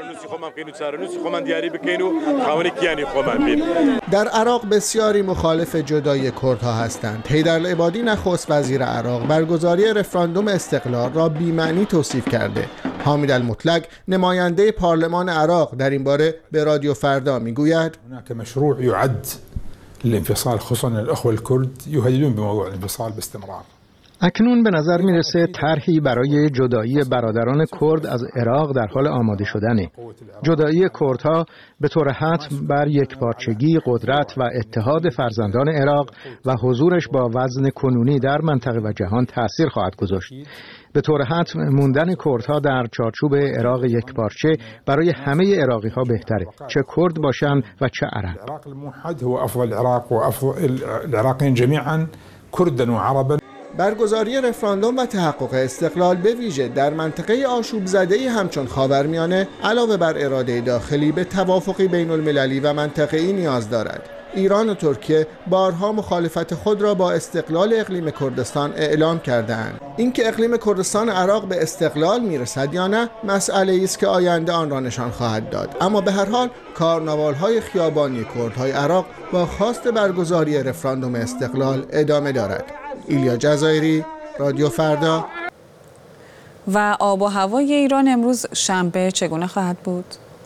در عراق بسیاری مخالف جدایی کردها هستند. حیدرالعبادی نخست وزیر عراق برگزاری رفراندوم استقلال را بی‌معنی توصیف کرده. حامد المطلق نماینده پارلمان عراق در این باره به رادیو فردا میگوید هناك مشروع يعد للانفصال خصوصا الاخوه الكرد يهددون بموضوع الانفصال باستمرار. اکنون به نظر میرسه طرحی برای جدایی برادران کرد از عراق در حال آماده شدنه. جدایی کردها به طور حتم بر یکپارچگی، قدرت و اتحاد فرزندان عراق و حضورش با وزن کنونی در منطقه و جهان تأثیر خواهد گذاشت. به طور حتم موندن کردها در چارچوب عراق یکپارچه برای همه عراقی ها بهتره، چه کرد باشن و چه عرب. العراق الموحد هو افضل العراق وافضل العراقيين جميعا كردا وعربا. برگزاری رفراندوم و تحقق استقلال به ویژه در منطقه آشوب زده‌ای همچون خاورمیانه علاوه بر اراده داخلی به توافقی بین المللی و منطقه‌ای نیاز دارد. ایران و ترکیه بارها مخالفت خود را با استقلال اقلیم کردستان اعلام کرده‌اند. اینکه اقلیم کردستان عراق به استقلال میرسد یا نه مسئله‌ای است که آینده آن را نشان خواهد داد. اما به هر حال کارناوال‌های خیابانی کردهای عراق با خواست برگزاری رفراندوم استقلال ادامه دارد. ایلیا جزایری، رادیو فردا. و آب و هوای ایران امروز شنبه چگونه خواهد بود؟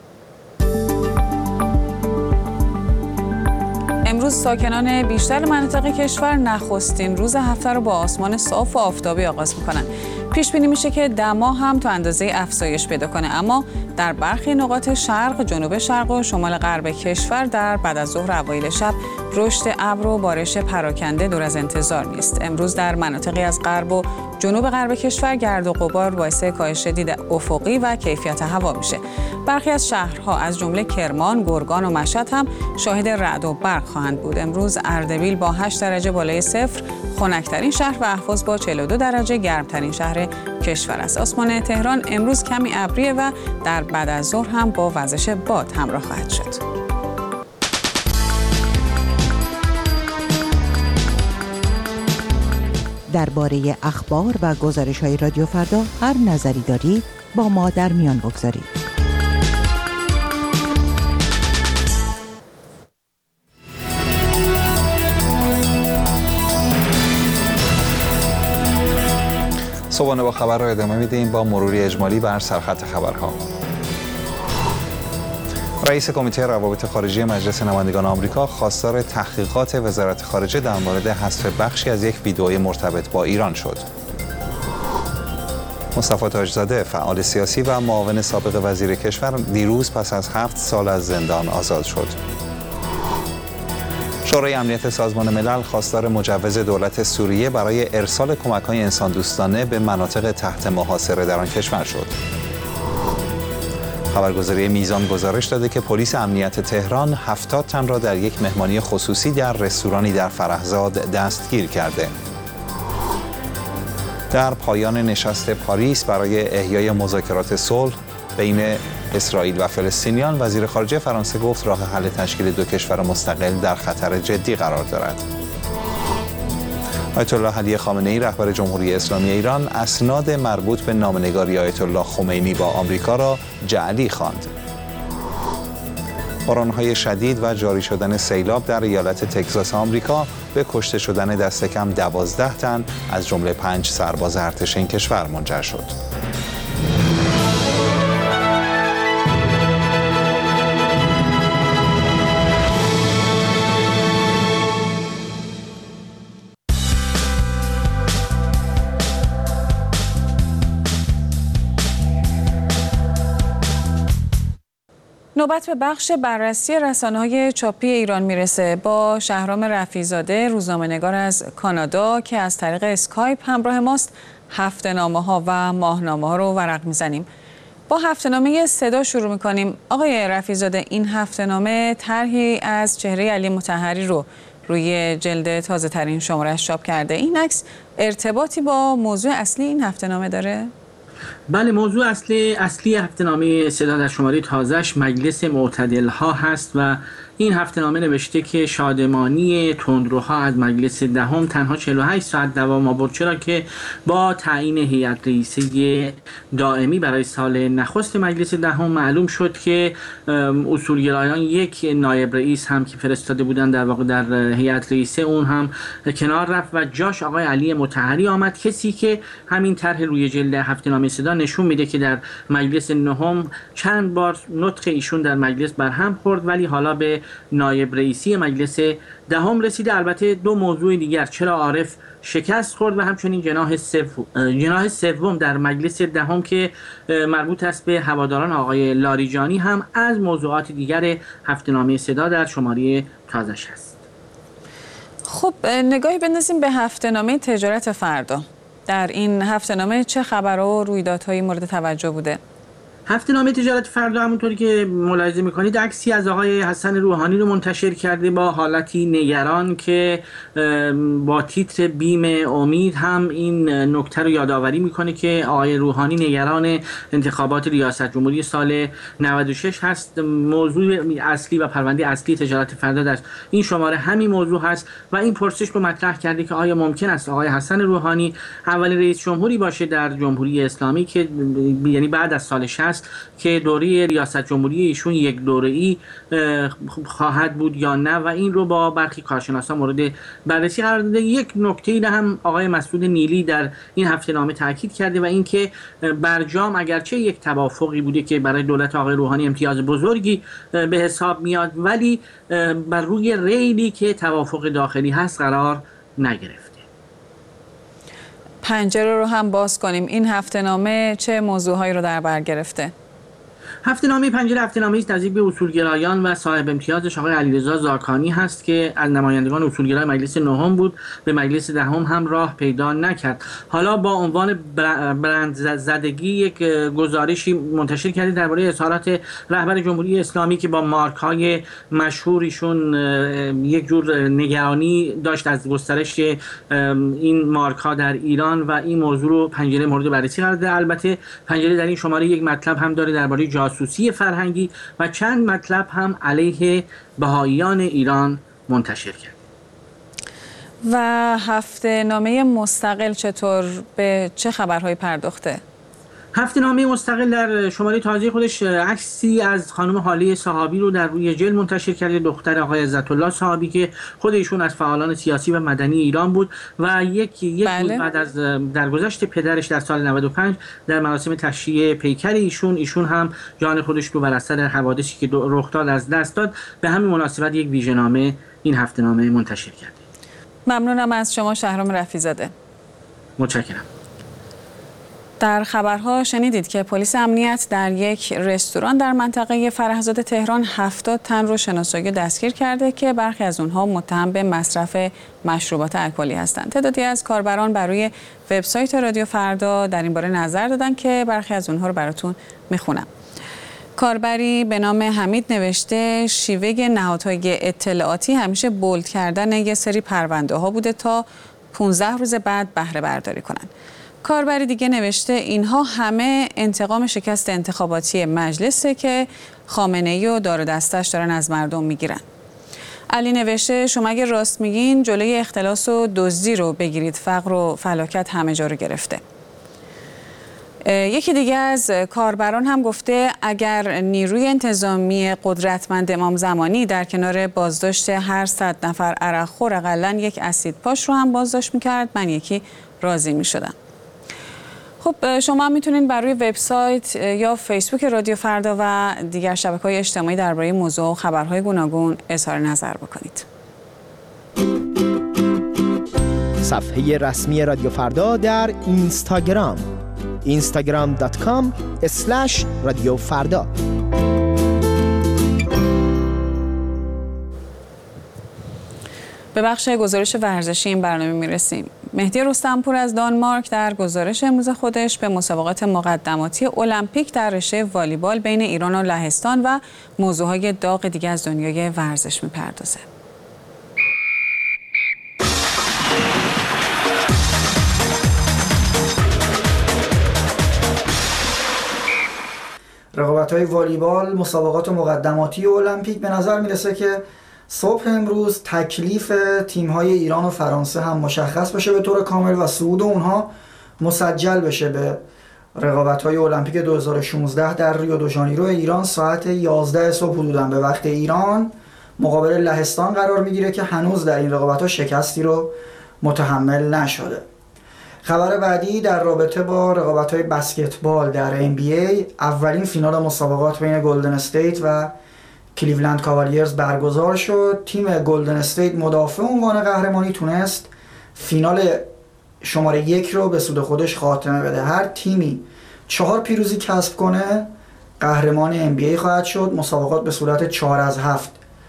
امروز ساکنان بیشتر مناطق کشور نخستین روز هفته رو با آسمان صاف و آفتابی آغاز می‌کنند. پیش بینی میشه که دما هم تا اندازه افزایش پیدا کنه، اما در برخی نقاط شرق، جنوب شرق و شمال غرب کشور در بعد از ظهر اوایل شب رشد ابر و بارش پراکنده دور از انتظار نیست. امروز در مناطقی از غرب و جنوب غرب کشور گرد و غبار باعث کاهش دید افقی و کیفیت هوا میشه. برخی از شهرها از جمله کرمان، گرگان و مشهد هم شاهد رعد و برق خواهند بود. امروز اردبیل با 8 درجه بالای صفر خنک‌ترین شهر و اهواز با 42 درجه گرمترین شهر کشور است. آسمان تهران امروز کمی ابریه و در بعد از ظهر هم با وزش باد همراه خواهد شد. درباره اخبار و گزارش‌های رادیو فردا هر نظری دارید با ما در میان بگذارید. صبحانه با خبر را ادامه میدیم با مروری اجمالی بر سرخط خبرها. رئیس کمیته روابط خارجی مجلس نمایندگان آمریکا خواستار تحقیقات وزارت خارجه در مورد حذف بخشی از یک ویدئوی مرتبط با ایران شد. مصطفی تاجزاده فعال سیاسی و معاون سابق وزیر کشور دیروز پس از 7 سال از زندان آزاد شد. شورای امنیت سازمان ملل خواستار مجوز دولت سوریه برای ارسال کمک‌های انسان‌دوستانه به مناطق تحت محاصره در آن کشور شد. خبرگزاری میزان گزارش داده که پلیس امنیت تهران 70 تن را در یک مهمانی خصوصی در رستورانی در فرهزاد دستگیر کرده. در پایان نشست پاریس برای احیای مذاکرات صلح بین اسرائیل و فلسطینیان، وزیر خارجه فرانسه گفت راه حل تشکیل دو کشور مستقل در خطر جدی قرار دارد. آیت الله علی خامنه‌ای رهبر جمهوری اسلامی ایران اسناد مربوط به نامه‌نگاری آیت الله خمینی با آمریکا را جعلی خواند. باران‌های شدید و جاری شدن سیلاب در ایالت تگزاس آمریکا به کشته شدن دست کم 12 تن از جمله 5 سرباز ارتش این کشور منجر شد. نوبت به بخش بررسی رسانه‌های چاپی ایران میرسه با شهرام رفیع‌زاده، روزنامه‌نگار از کانادا که از طریق اسکایپ همراه ماست. هفته‌نامه‌ها و ماهنامه‌ها رو ورق میزنیم. با هفته‌نامه صدا شروع میکنیم. آقای رفیع‌زاده، این هفته‌نامه طرحی از چهره علی مطهری رو روی جلد تازه ترین شماره‌اش چاپ کرده. این عکس ارتباطی با موضوع اصلی این هفته‌نامه داره؟ بله، موضوع اصلی هفته‌نامه صدا در شماره تازه‌اش مجلس معتدل‌ها هست و این هفته‌نامه نوشته که شادمانی تندروها از مجلس دهم تنها 48 ساعت دوام آورد، چرا که با تعیین هیئت رئیسه دائمی برای سال نخست مجلس دهم معلوم شد که اصولگرایان یک نایب رئیس هم که فرستاده بودن در واقع در هیئت رئیسه اون هم کنار رفت و جاش آقای علی مطهری آمد، کسی که همین طرح روی جلد هفته‌نامه صدا نشون میده که در مجلس نهم چند بار نطق ایشون در مجلس برهم خورد ولی حالا به نایب رئیسی مجلس دهم رسیده. البته دو موضوع دیگر، چرا عارف شکست خورد و همچنین جناح سوم در مجلس دهم که مربوط است به هواداران آقای لاریجانی هم از موضوعات دیگر هفته‌نامه صدا در شماره تازه‌اش است. خب نگاهی بندازیم به هفته‌نامه تجارت فردا. در این هفته‌نامه چه خبرها و رویدادهایی مورد توجه بوده؟ هفته‌نامه تجارت فردا همونطوری که ملاحظه می‌کنید عکسی از آقای حسن روحانی رو منتشر کرده با حالتی نگران که با تیتر بیم امید هم این نکته رو یادآوری میکنه که آقای روحانی نگران انتخابات ریاست جمهوری سال 96 هست. موضوع اصلی و پرونده اصلی تجارت فردا در این شماره همین موضوع هست و این پرسش رو مطرح کرده که آیا ممکن است آقای حسن روحانی اولین رئیس جمهوری باشه در جمهوری اسلامی که یعنی بعد از سال 60 که دوره ریاست جمهوری ایشون یک دوره‌ای خواهد بود یا نه و این رو با برخی کارشناسان مورد بررسی قرار داده. یک نکته هم آقای مسعود نیلی در این هفته‌نامه تاکید کرده و اینکه برجام اگرچه یک توافقی بوده که برای دولت آقای روحانی امتیاز بزرگی به حساب میاد ولی بر روی ریلی که توافق داخلی هست قرار نگرفته. پنجره رو هم باز کنیم. این هفته‌نامه چه موضوعهایی رو در بر گرفته؟ هفته‌نامه پنجره هفته‌نامه‌ای است نزدیک به اصولگرایان و صاحب امتیازش آقای علیرضا زاکانی هست که از نمایندگان اصولگرای مجلس نهم بود، به مجلس دهم هم راه پیدا نکرد. حالا با عنوان برندزدگی یک گزارشی منتشر کرده درباره اظهارات رهبر جمهوری اسلامی که با مارک‌های مشهوریشون یک جور نگرانی داشت از گسترش این مارک‌ها در ایران و این موضوع رو پنجره مورد بررسی قرار داده. البته پنجره در این شماره یک مطلب هم داره درباره جاسوسی فرهنگی و چند مطلب هم علیه بهائیان ایران منتشر کرد. و هفته‌نامه مستقل چطور به چه خبرهایی پرداخته؟ هفته‌نامه مستقل در شماره تازه خودش عکسی از خانم حاله صحابی رو در روی جلد منتشر کرده، دختر آقای عزت الله صحابی که خود ایشون از فعالان سیاسی و مدنی ایران بود و یک روز بعد از درگذشت پدرش در سال 95 در مراسم تشییع پیکر ایشون هم جان خودش رو بر اثر حوادثی که رخ داد از دست داد. به همین مناسبت یک ویژه‌نامه این هفته‌نامه منتشر کرده. ممنونم از شما شهرام رفیع‌زاده. متشکرم. در خبرها شنیدید که پلیس امنیت در یک رستوران در منطقه فرهزاد تهران 70 تن رو شناسایی دستگیر کرده که برخی از اونها متهم به مصرف مشروبات الکلی هستند. تعدادی از کاربران بر روی وبسایت رادیو فردا در این باره نظر دادن که برخی از اونها رو براتون میخونم. کاربری به نام حمید نوشته شیوه نهادهای اطلاعاتی همیشه بولد کردن یه سری پرونده ها بوده تا 15 روز بعد بهره برداری کنن. کاربری دیگه نوشته اینها همه انتقام شکست انتخاباتی مجلسه که خامنه‌ای و دار و دستش دارن از مردم میگیرن. علی نوشته شما اگه راست میگین جلوی اختلاس و دزدی رو بگیرید، فقر و فلاکت همه جا رو گرفته. یکی دیگه از کاربران هم گفته اگر نیروی انتظامی قدرتمند امام زمانی در کنار بازداشت هر 100 نفر عرقخور اقلاً یک اسید پاش رو هم بازداشت میکرد، من یکی راضی میشدم. خب شما میتونید بر روی وبسایت یا فیسبوک رادیو فردا و دیگر شبکه‌های اجتماعی درباره موضوع و خبرهای گوناگون اظهار نظر بکنید. صفحه رسمی رادیو فردا در اینستاگرام instagram.com/رادیو فردا. به بخش گزارش ورزشی این برنامه میرسیم. مهدی رستمپور از دانمارک در گزارش امروز خودش به مسابقات مقدماتی المپیک در رشته والیبال بین ایران و لهستان و موضوعهای داغ دیگه از دنیای ورزش میپردازه. رقابت‌های والیبال مسابقات مقدماتی المپیک به نظر میرسه که صبح امروز تکلیف تیم‌های ایران و فرانسه هم مشخص بشه به طور کامل و صعود اونها مسجل بشه به رقابت‌های المپیک 2016 در ریو دو ژانیرو. ایران ساعت 11 صبح حدوداً به وقت ایران مقابل لهستان قرار میگیره که هنوز در این رقابت‌ها شکستی رو متحمل نشده. خبر بعدی در رابطه با رقابت‌های بسکتبال در NBA اولین فینال مسابقات بین گلدن استیت و کلیولند کاوالیرز برگزار شد. تیم گلدن استیت مدافع عنوان قهرمانی تونست فینال شماره 1 رو به سود خودش خاتمه بده. هر تیمی 4 پیروزی کسب کنه قهرمان NBA خواهد شد. مسابقات به صورت 4 از 7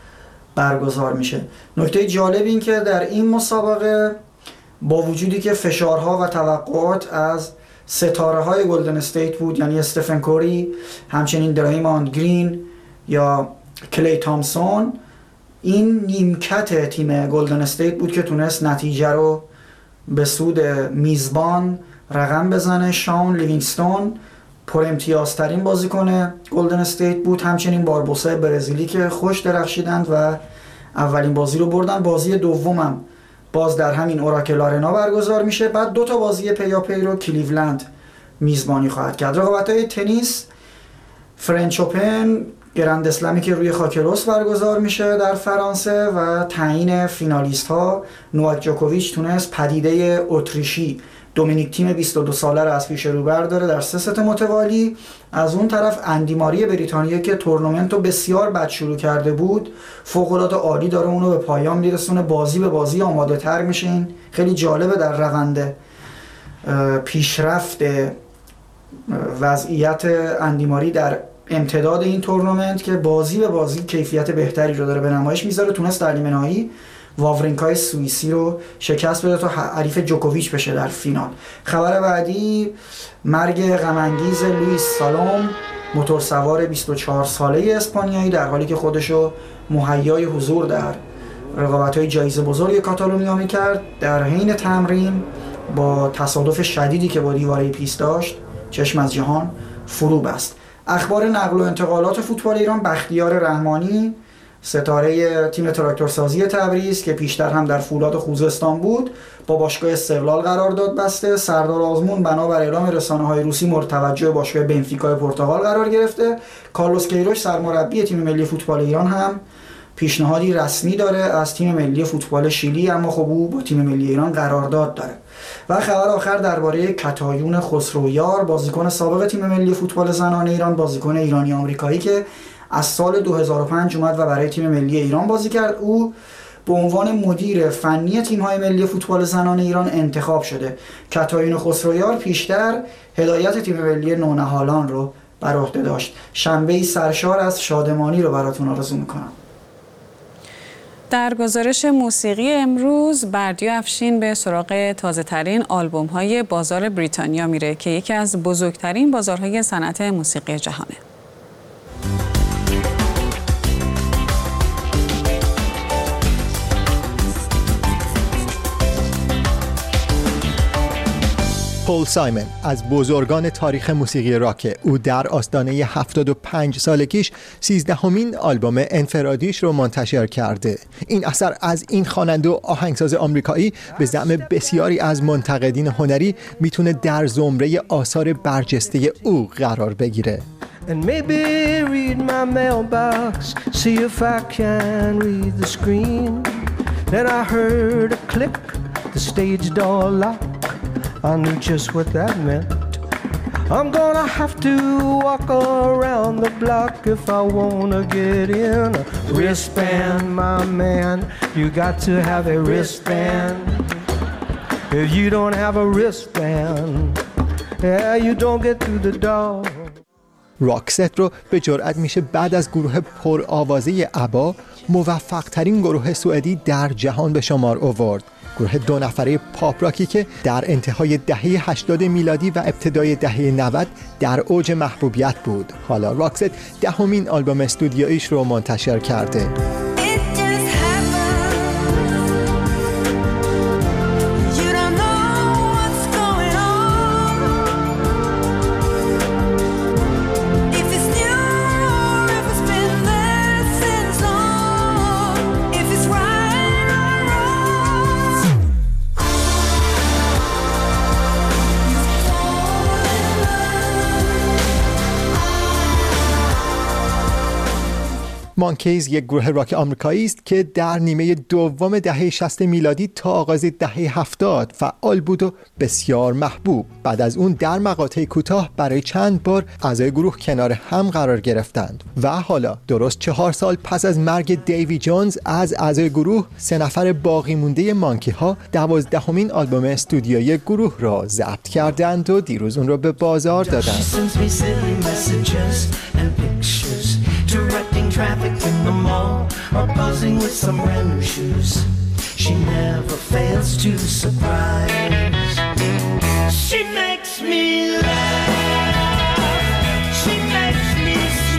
برگزار میشه. نکته جالب این که در این مسابقه با وجودی که فشارها و توقعات از ستاره های گلدن استیت بود، یعنی استفن کوری، همچنین درایماند گرین یا کلی تامسون، این نیمکت تیم گلدن استیت بود که تونست نتیجه رو به سود میزبان رقم بزنه. شاون لیوینگستون پر امتیازترین بازیکن گلدن استیت بود، همچنین باربوسا برزیلی که خوش درخشیدند و اولین بازی رو بردن. بازی دومم باز در همین اوراکل آرنا برگزار میشه. بعد 2 تا بازی پیاپی رو کلیولند میزبانی خواهد کرد. رقابت‌های تنیس فرنچ اوپن گرند اسلمی که روی خاک رس برگزار میشه در فرانسه و تعیین فینالیست ها، نوواک جوکوویچ تونست پدیده اتریشی دومینیک تیم 22 ساله رو از پیش رو برداره در 3 ست متوالی. از اون طرف اندی ماری بریتانیایی که تورنمنت رو بسیار بد شروع کرده بود فوق‌العاده عالی داره اونو به پایان میرسونه، بازی به بازی آماده تر میشه. این خیلی جالبه در روند پیشرفت وضعیت اندی ماری در امتداد این تورنمنت که بازی به بازی کیفیت بهتری رو داره به نمایش میذاره. تونست در نیمه نهایی واورینکای سوئیسی رو شکست بده تا حریف جوکوویچ بشه در فینال. خبر بعدی مرگ غم‌انگیز لوئیس سالوم، موتورسوار 24 ساله اسپانیایی، در حالی که خودشو مهیای حضور در رقابت‌های جایزه بزرگ کاتالونیا می‌کرد، در حین تمرین با تصادف شدیدی که با دیواره پیست داشت چشم از جهان فرو بست. اخبار نقل و انتقالات فوتبال ایران: بختیار رحمانی ستاره تیم تراکتورسازی تبریز که پیشتر هم در فولاد خوزستان بود با باشگاه استقلال قرارداد بسته. سردار آزمون بنابر اعلام رسانه‌های روسی مورد توجه باشگاه بنفیکا پرتغال قرار گرفته. کارلوس کیروش سرمربی تیم ملی فوتبال ایران هم پیشنهادی رسمی داره از تیم ملی فوتبال شیلی، اما خب او با تیم ملی ایران قرارداد داره. و خبر آخر درباره کتایون خسرویار، بازیکن سابق تیم ملی فوتبال زنان ایران، بازیکن ایرانی آمریکایی که از سال 2005 اومد و برای تیم ملی ایران بازی کرد. او به عنوان مدیر فنی تیم‌های ملی فوتبال زنان ایران انتخاب شده. کاتارین خسرویار پیشتر هدایت تیم ملی نونهالان رو بر عهده داشت. شنبه‌ای سرشار از شادمانی رو براتون آرزو می‌کنم. در گزارش موسیقی امروز بردیا افشین به سراغ تازه‌ترین آلبوم‌های بازار بریتانیا میره که یکی از بزرگترین بازارهای صنعت موسیقی جهانه. پول سایمن از بزرگان تاریخ موسیقی راک، او در آستانه 75 سالگیش 13مین آلبوم انفرادیش رو منتشر کرده. این اثر از این خواننده و آهنگساز آمریکایی به زعم بسیاری از منتقدین هنری میتونه در زمره آثار برجسته او قرار بگیره. And maybe read my mailbox, see if I can read the screen. Then I heard a click, the stage door lock. I knew just what that meant. I'm gonna have to walk around the block if I wanna get in. A wristband, my man, you got to have a wristband. If you don't have a wristband, yeah, you don't get through the door. راکست رو به جرئت میشه بعد از گروه پرآوازه ابا موفق ترین گروه سوئدی در جهان به شمار آورد. گروه 2 نفره پاپ راکی که در انتهای دهه 80 میلادی و ابتدای دهه 90 در اوج محبوبیت بود. حالا راکست 10مین آلبوم استودیویش رو منتشر کرده. مانکیز یک گروه راک آمریکایی است که در نیمه دوم دهه 60 میلادی تا آغاز دهه 70 فعال بود و بسیار محبوب. بعد از اون در مقاطع کوتاه برای چند بار اعضای گروه کنار هم قرار گرفتند و حالا درست 4 سال پس از مرگ دیوی جونز از اعضای گروه 3 نفر باقی مونده مانکی ها 12مین آلبوم استودیویی گروه را ضبط کردند و دیروز اون رو به بازار دادند. Directing traffic in the mall or posing with some brand new shoes. She never fails to surprise. She makes me laugh. She makes me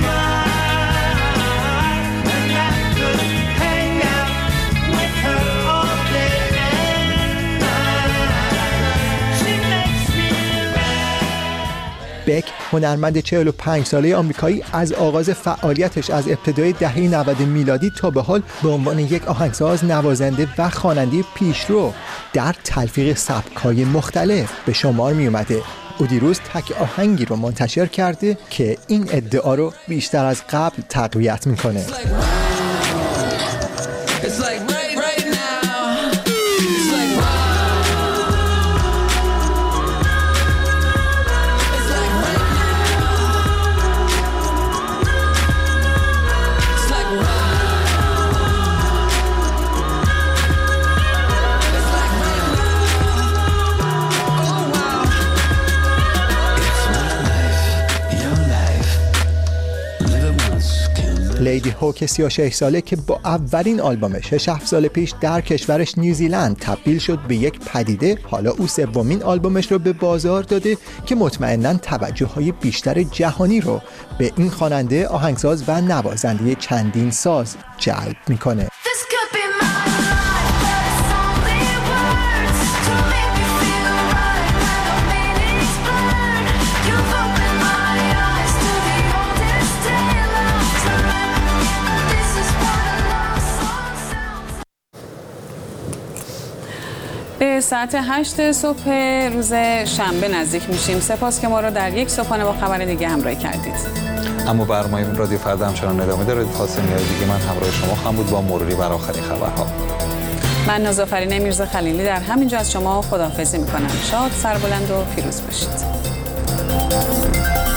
smile. And I could hang out with her all day and night. She makes me laugh. بک هنرمند 45 ساله آمریکایی از آغاز فعالیتش از ابتدای دهه 90 میلادی تا به حال به عنوان یک آهنگساز، نوازنده و خواننده پیشرو در تلفیق سبک‌های مختلف به شمار می اومده. او دیروز تک آهنگی رو منتشر کرده که این ادعا رو بیشتر از قبل تقویت میکنه. لیدی هوک 36 ساله که با اولین آلبومش 6 سال پیش در کشورش نیوزیلند تبدیل شد به یک پدیده، حالا او 3مین آلبومش رو به بازار داده که مطمئناً توجه‌های بیشتر جهانی رو به این خواننده، آهنگساز و نوازنده چندین ساز جلب میکنه. به ساعت 8 صبح روز شنبه نزدیک میشیم. سپاس که ما رو در یک صبحانه با خبر دیگه همراهی کردید. اما برنامه رادیو فردا همچنان ادامه داره. تا ثانیه‌های دیگه من همراه شما خواهم بود با مروری بر آخرین خبرها. من نازآفرین میرزا خلیلی در همینجا از شما خداحافظی میکنم. شاد، سربلند و پیروز باشید.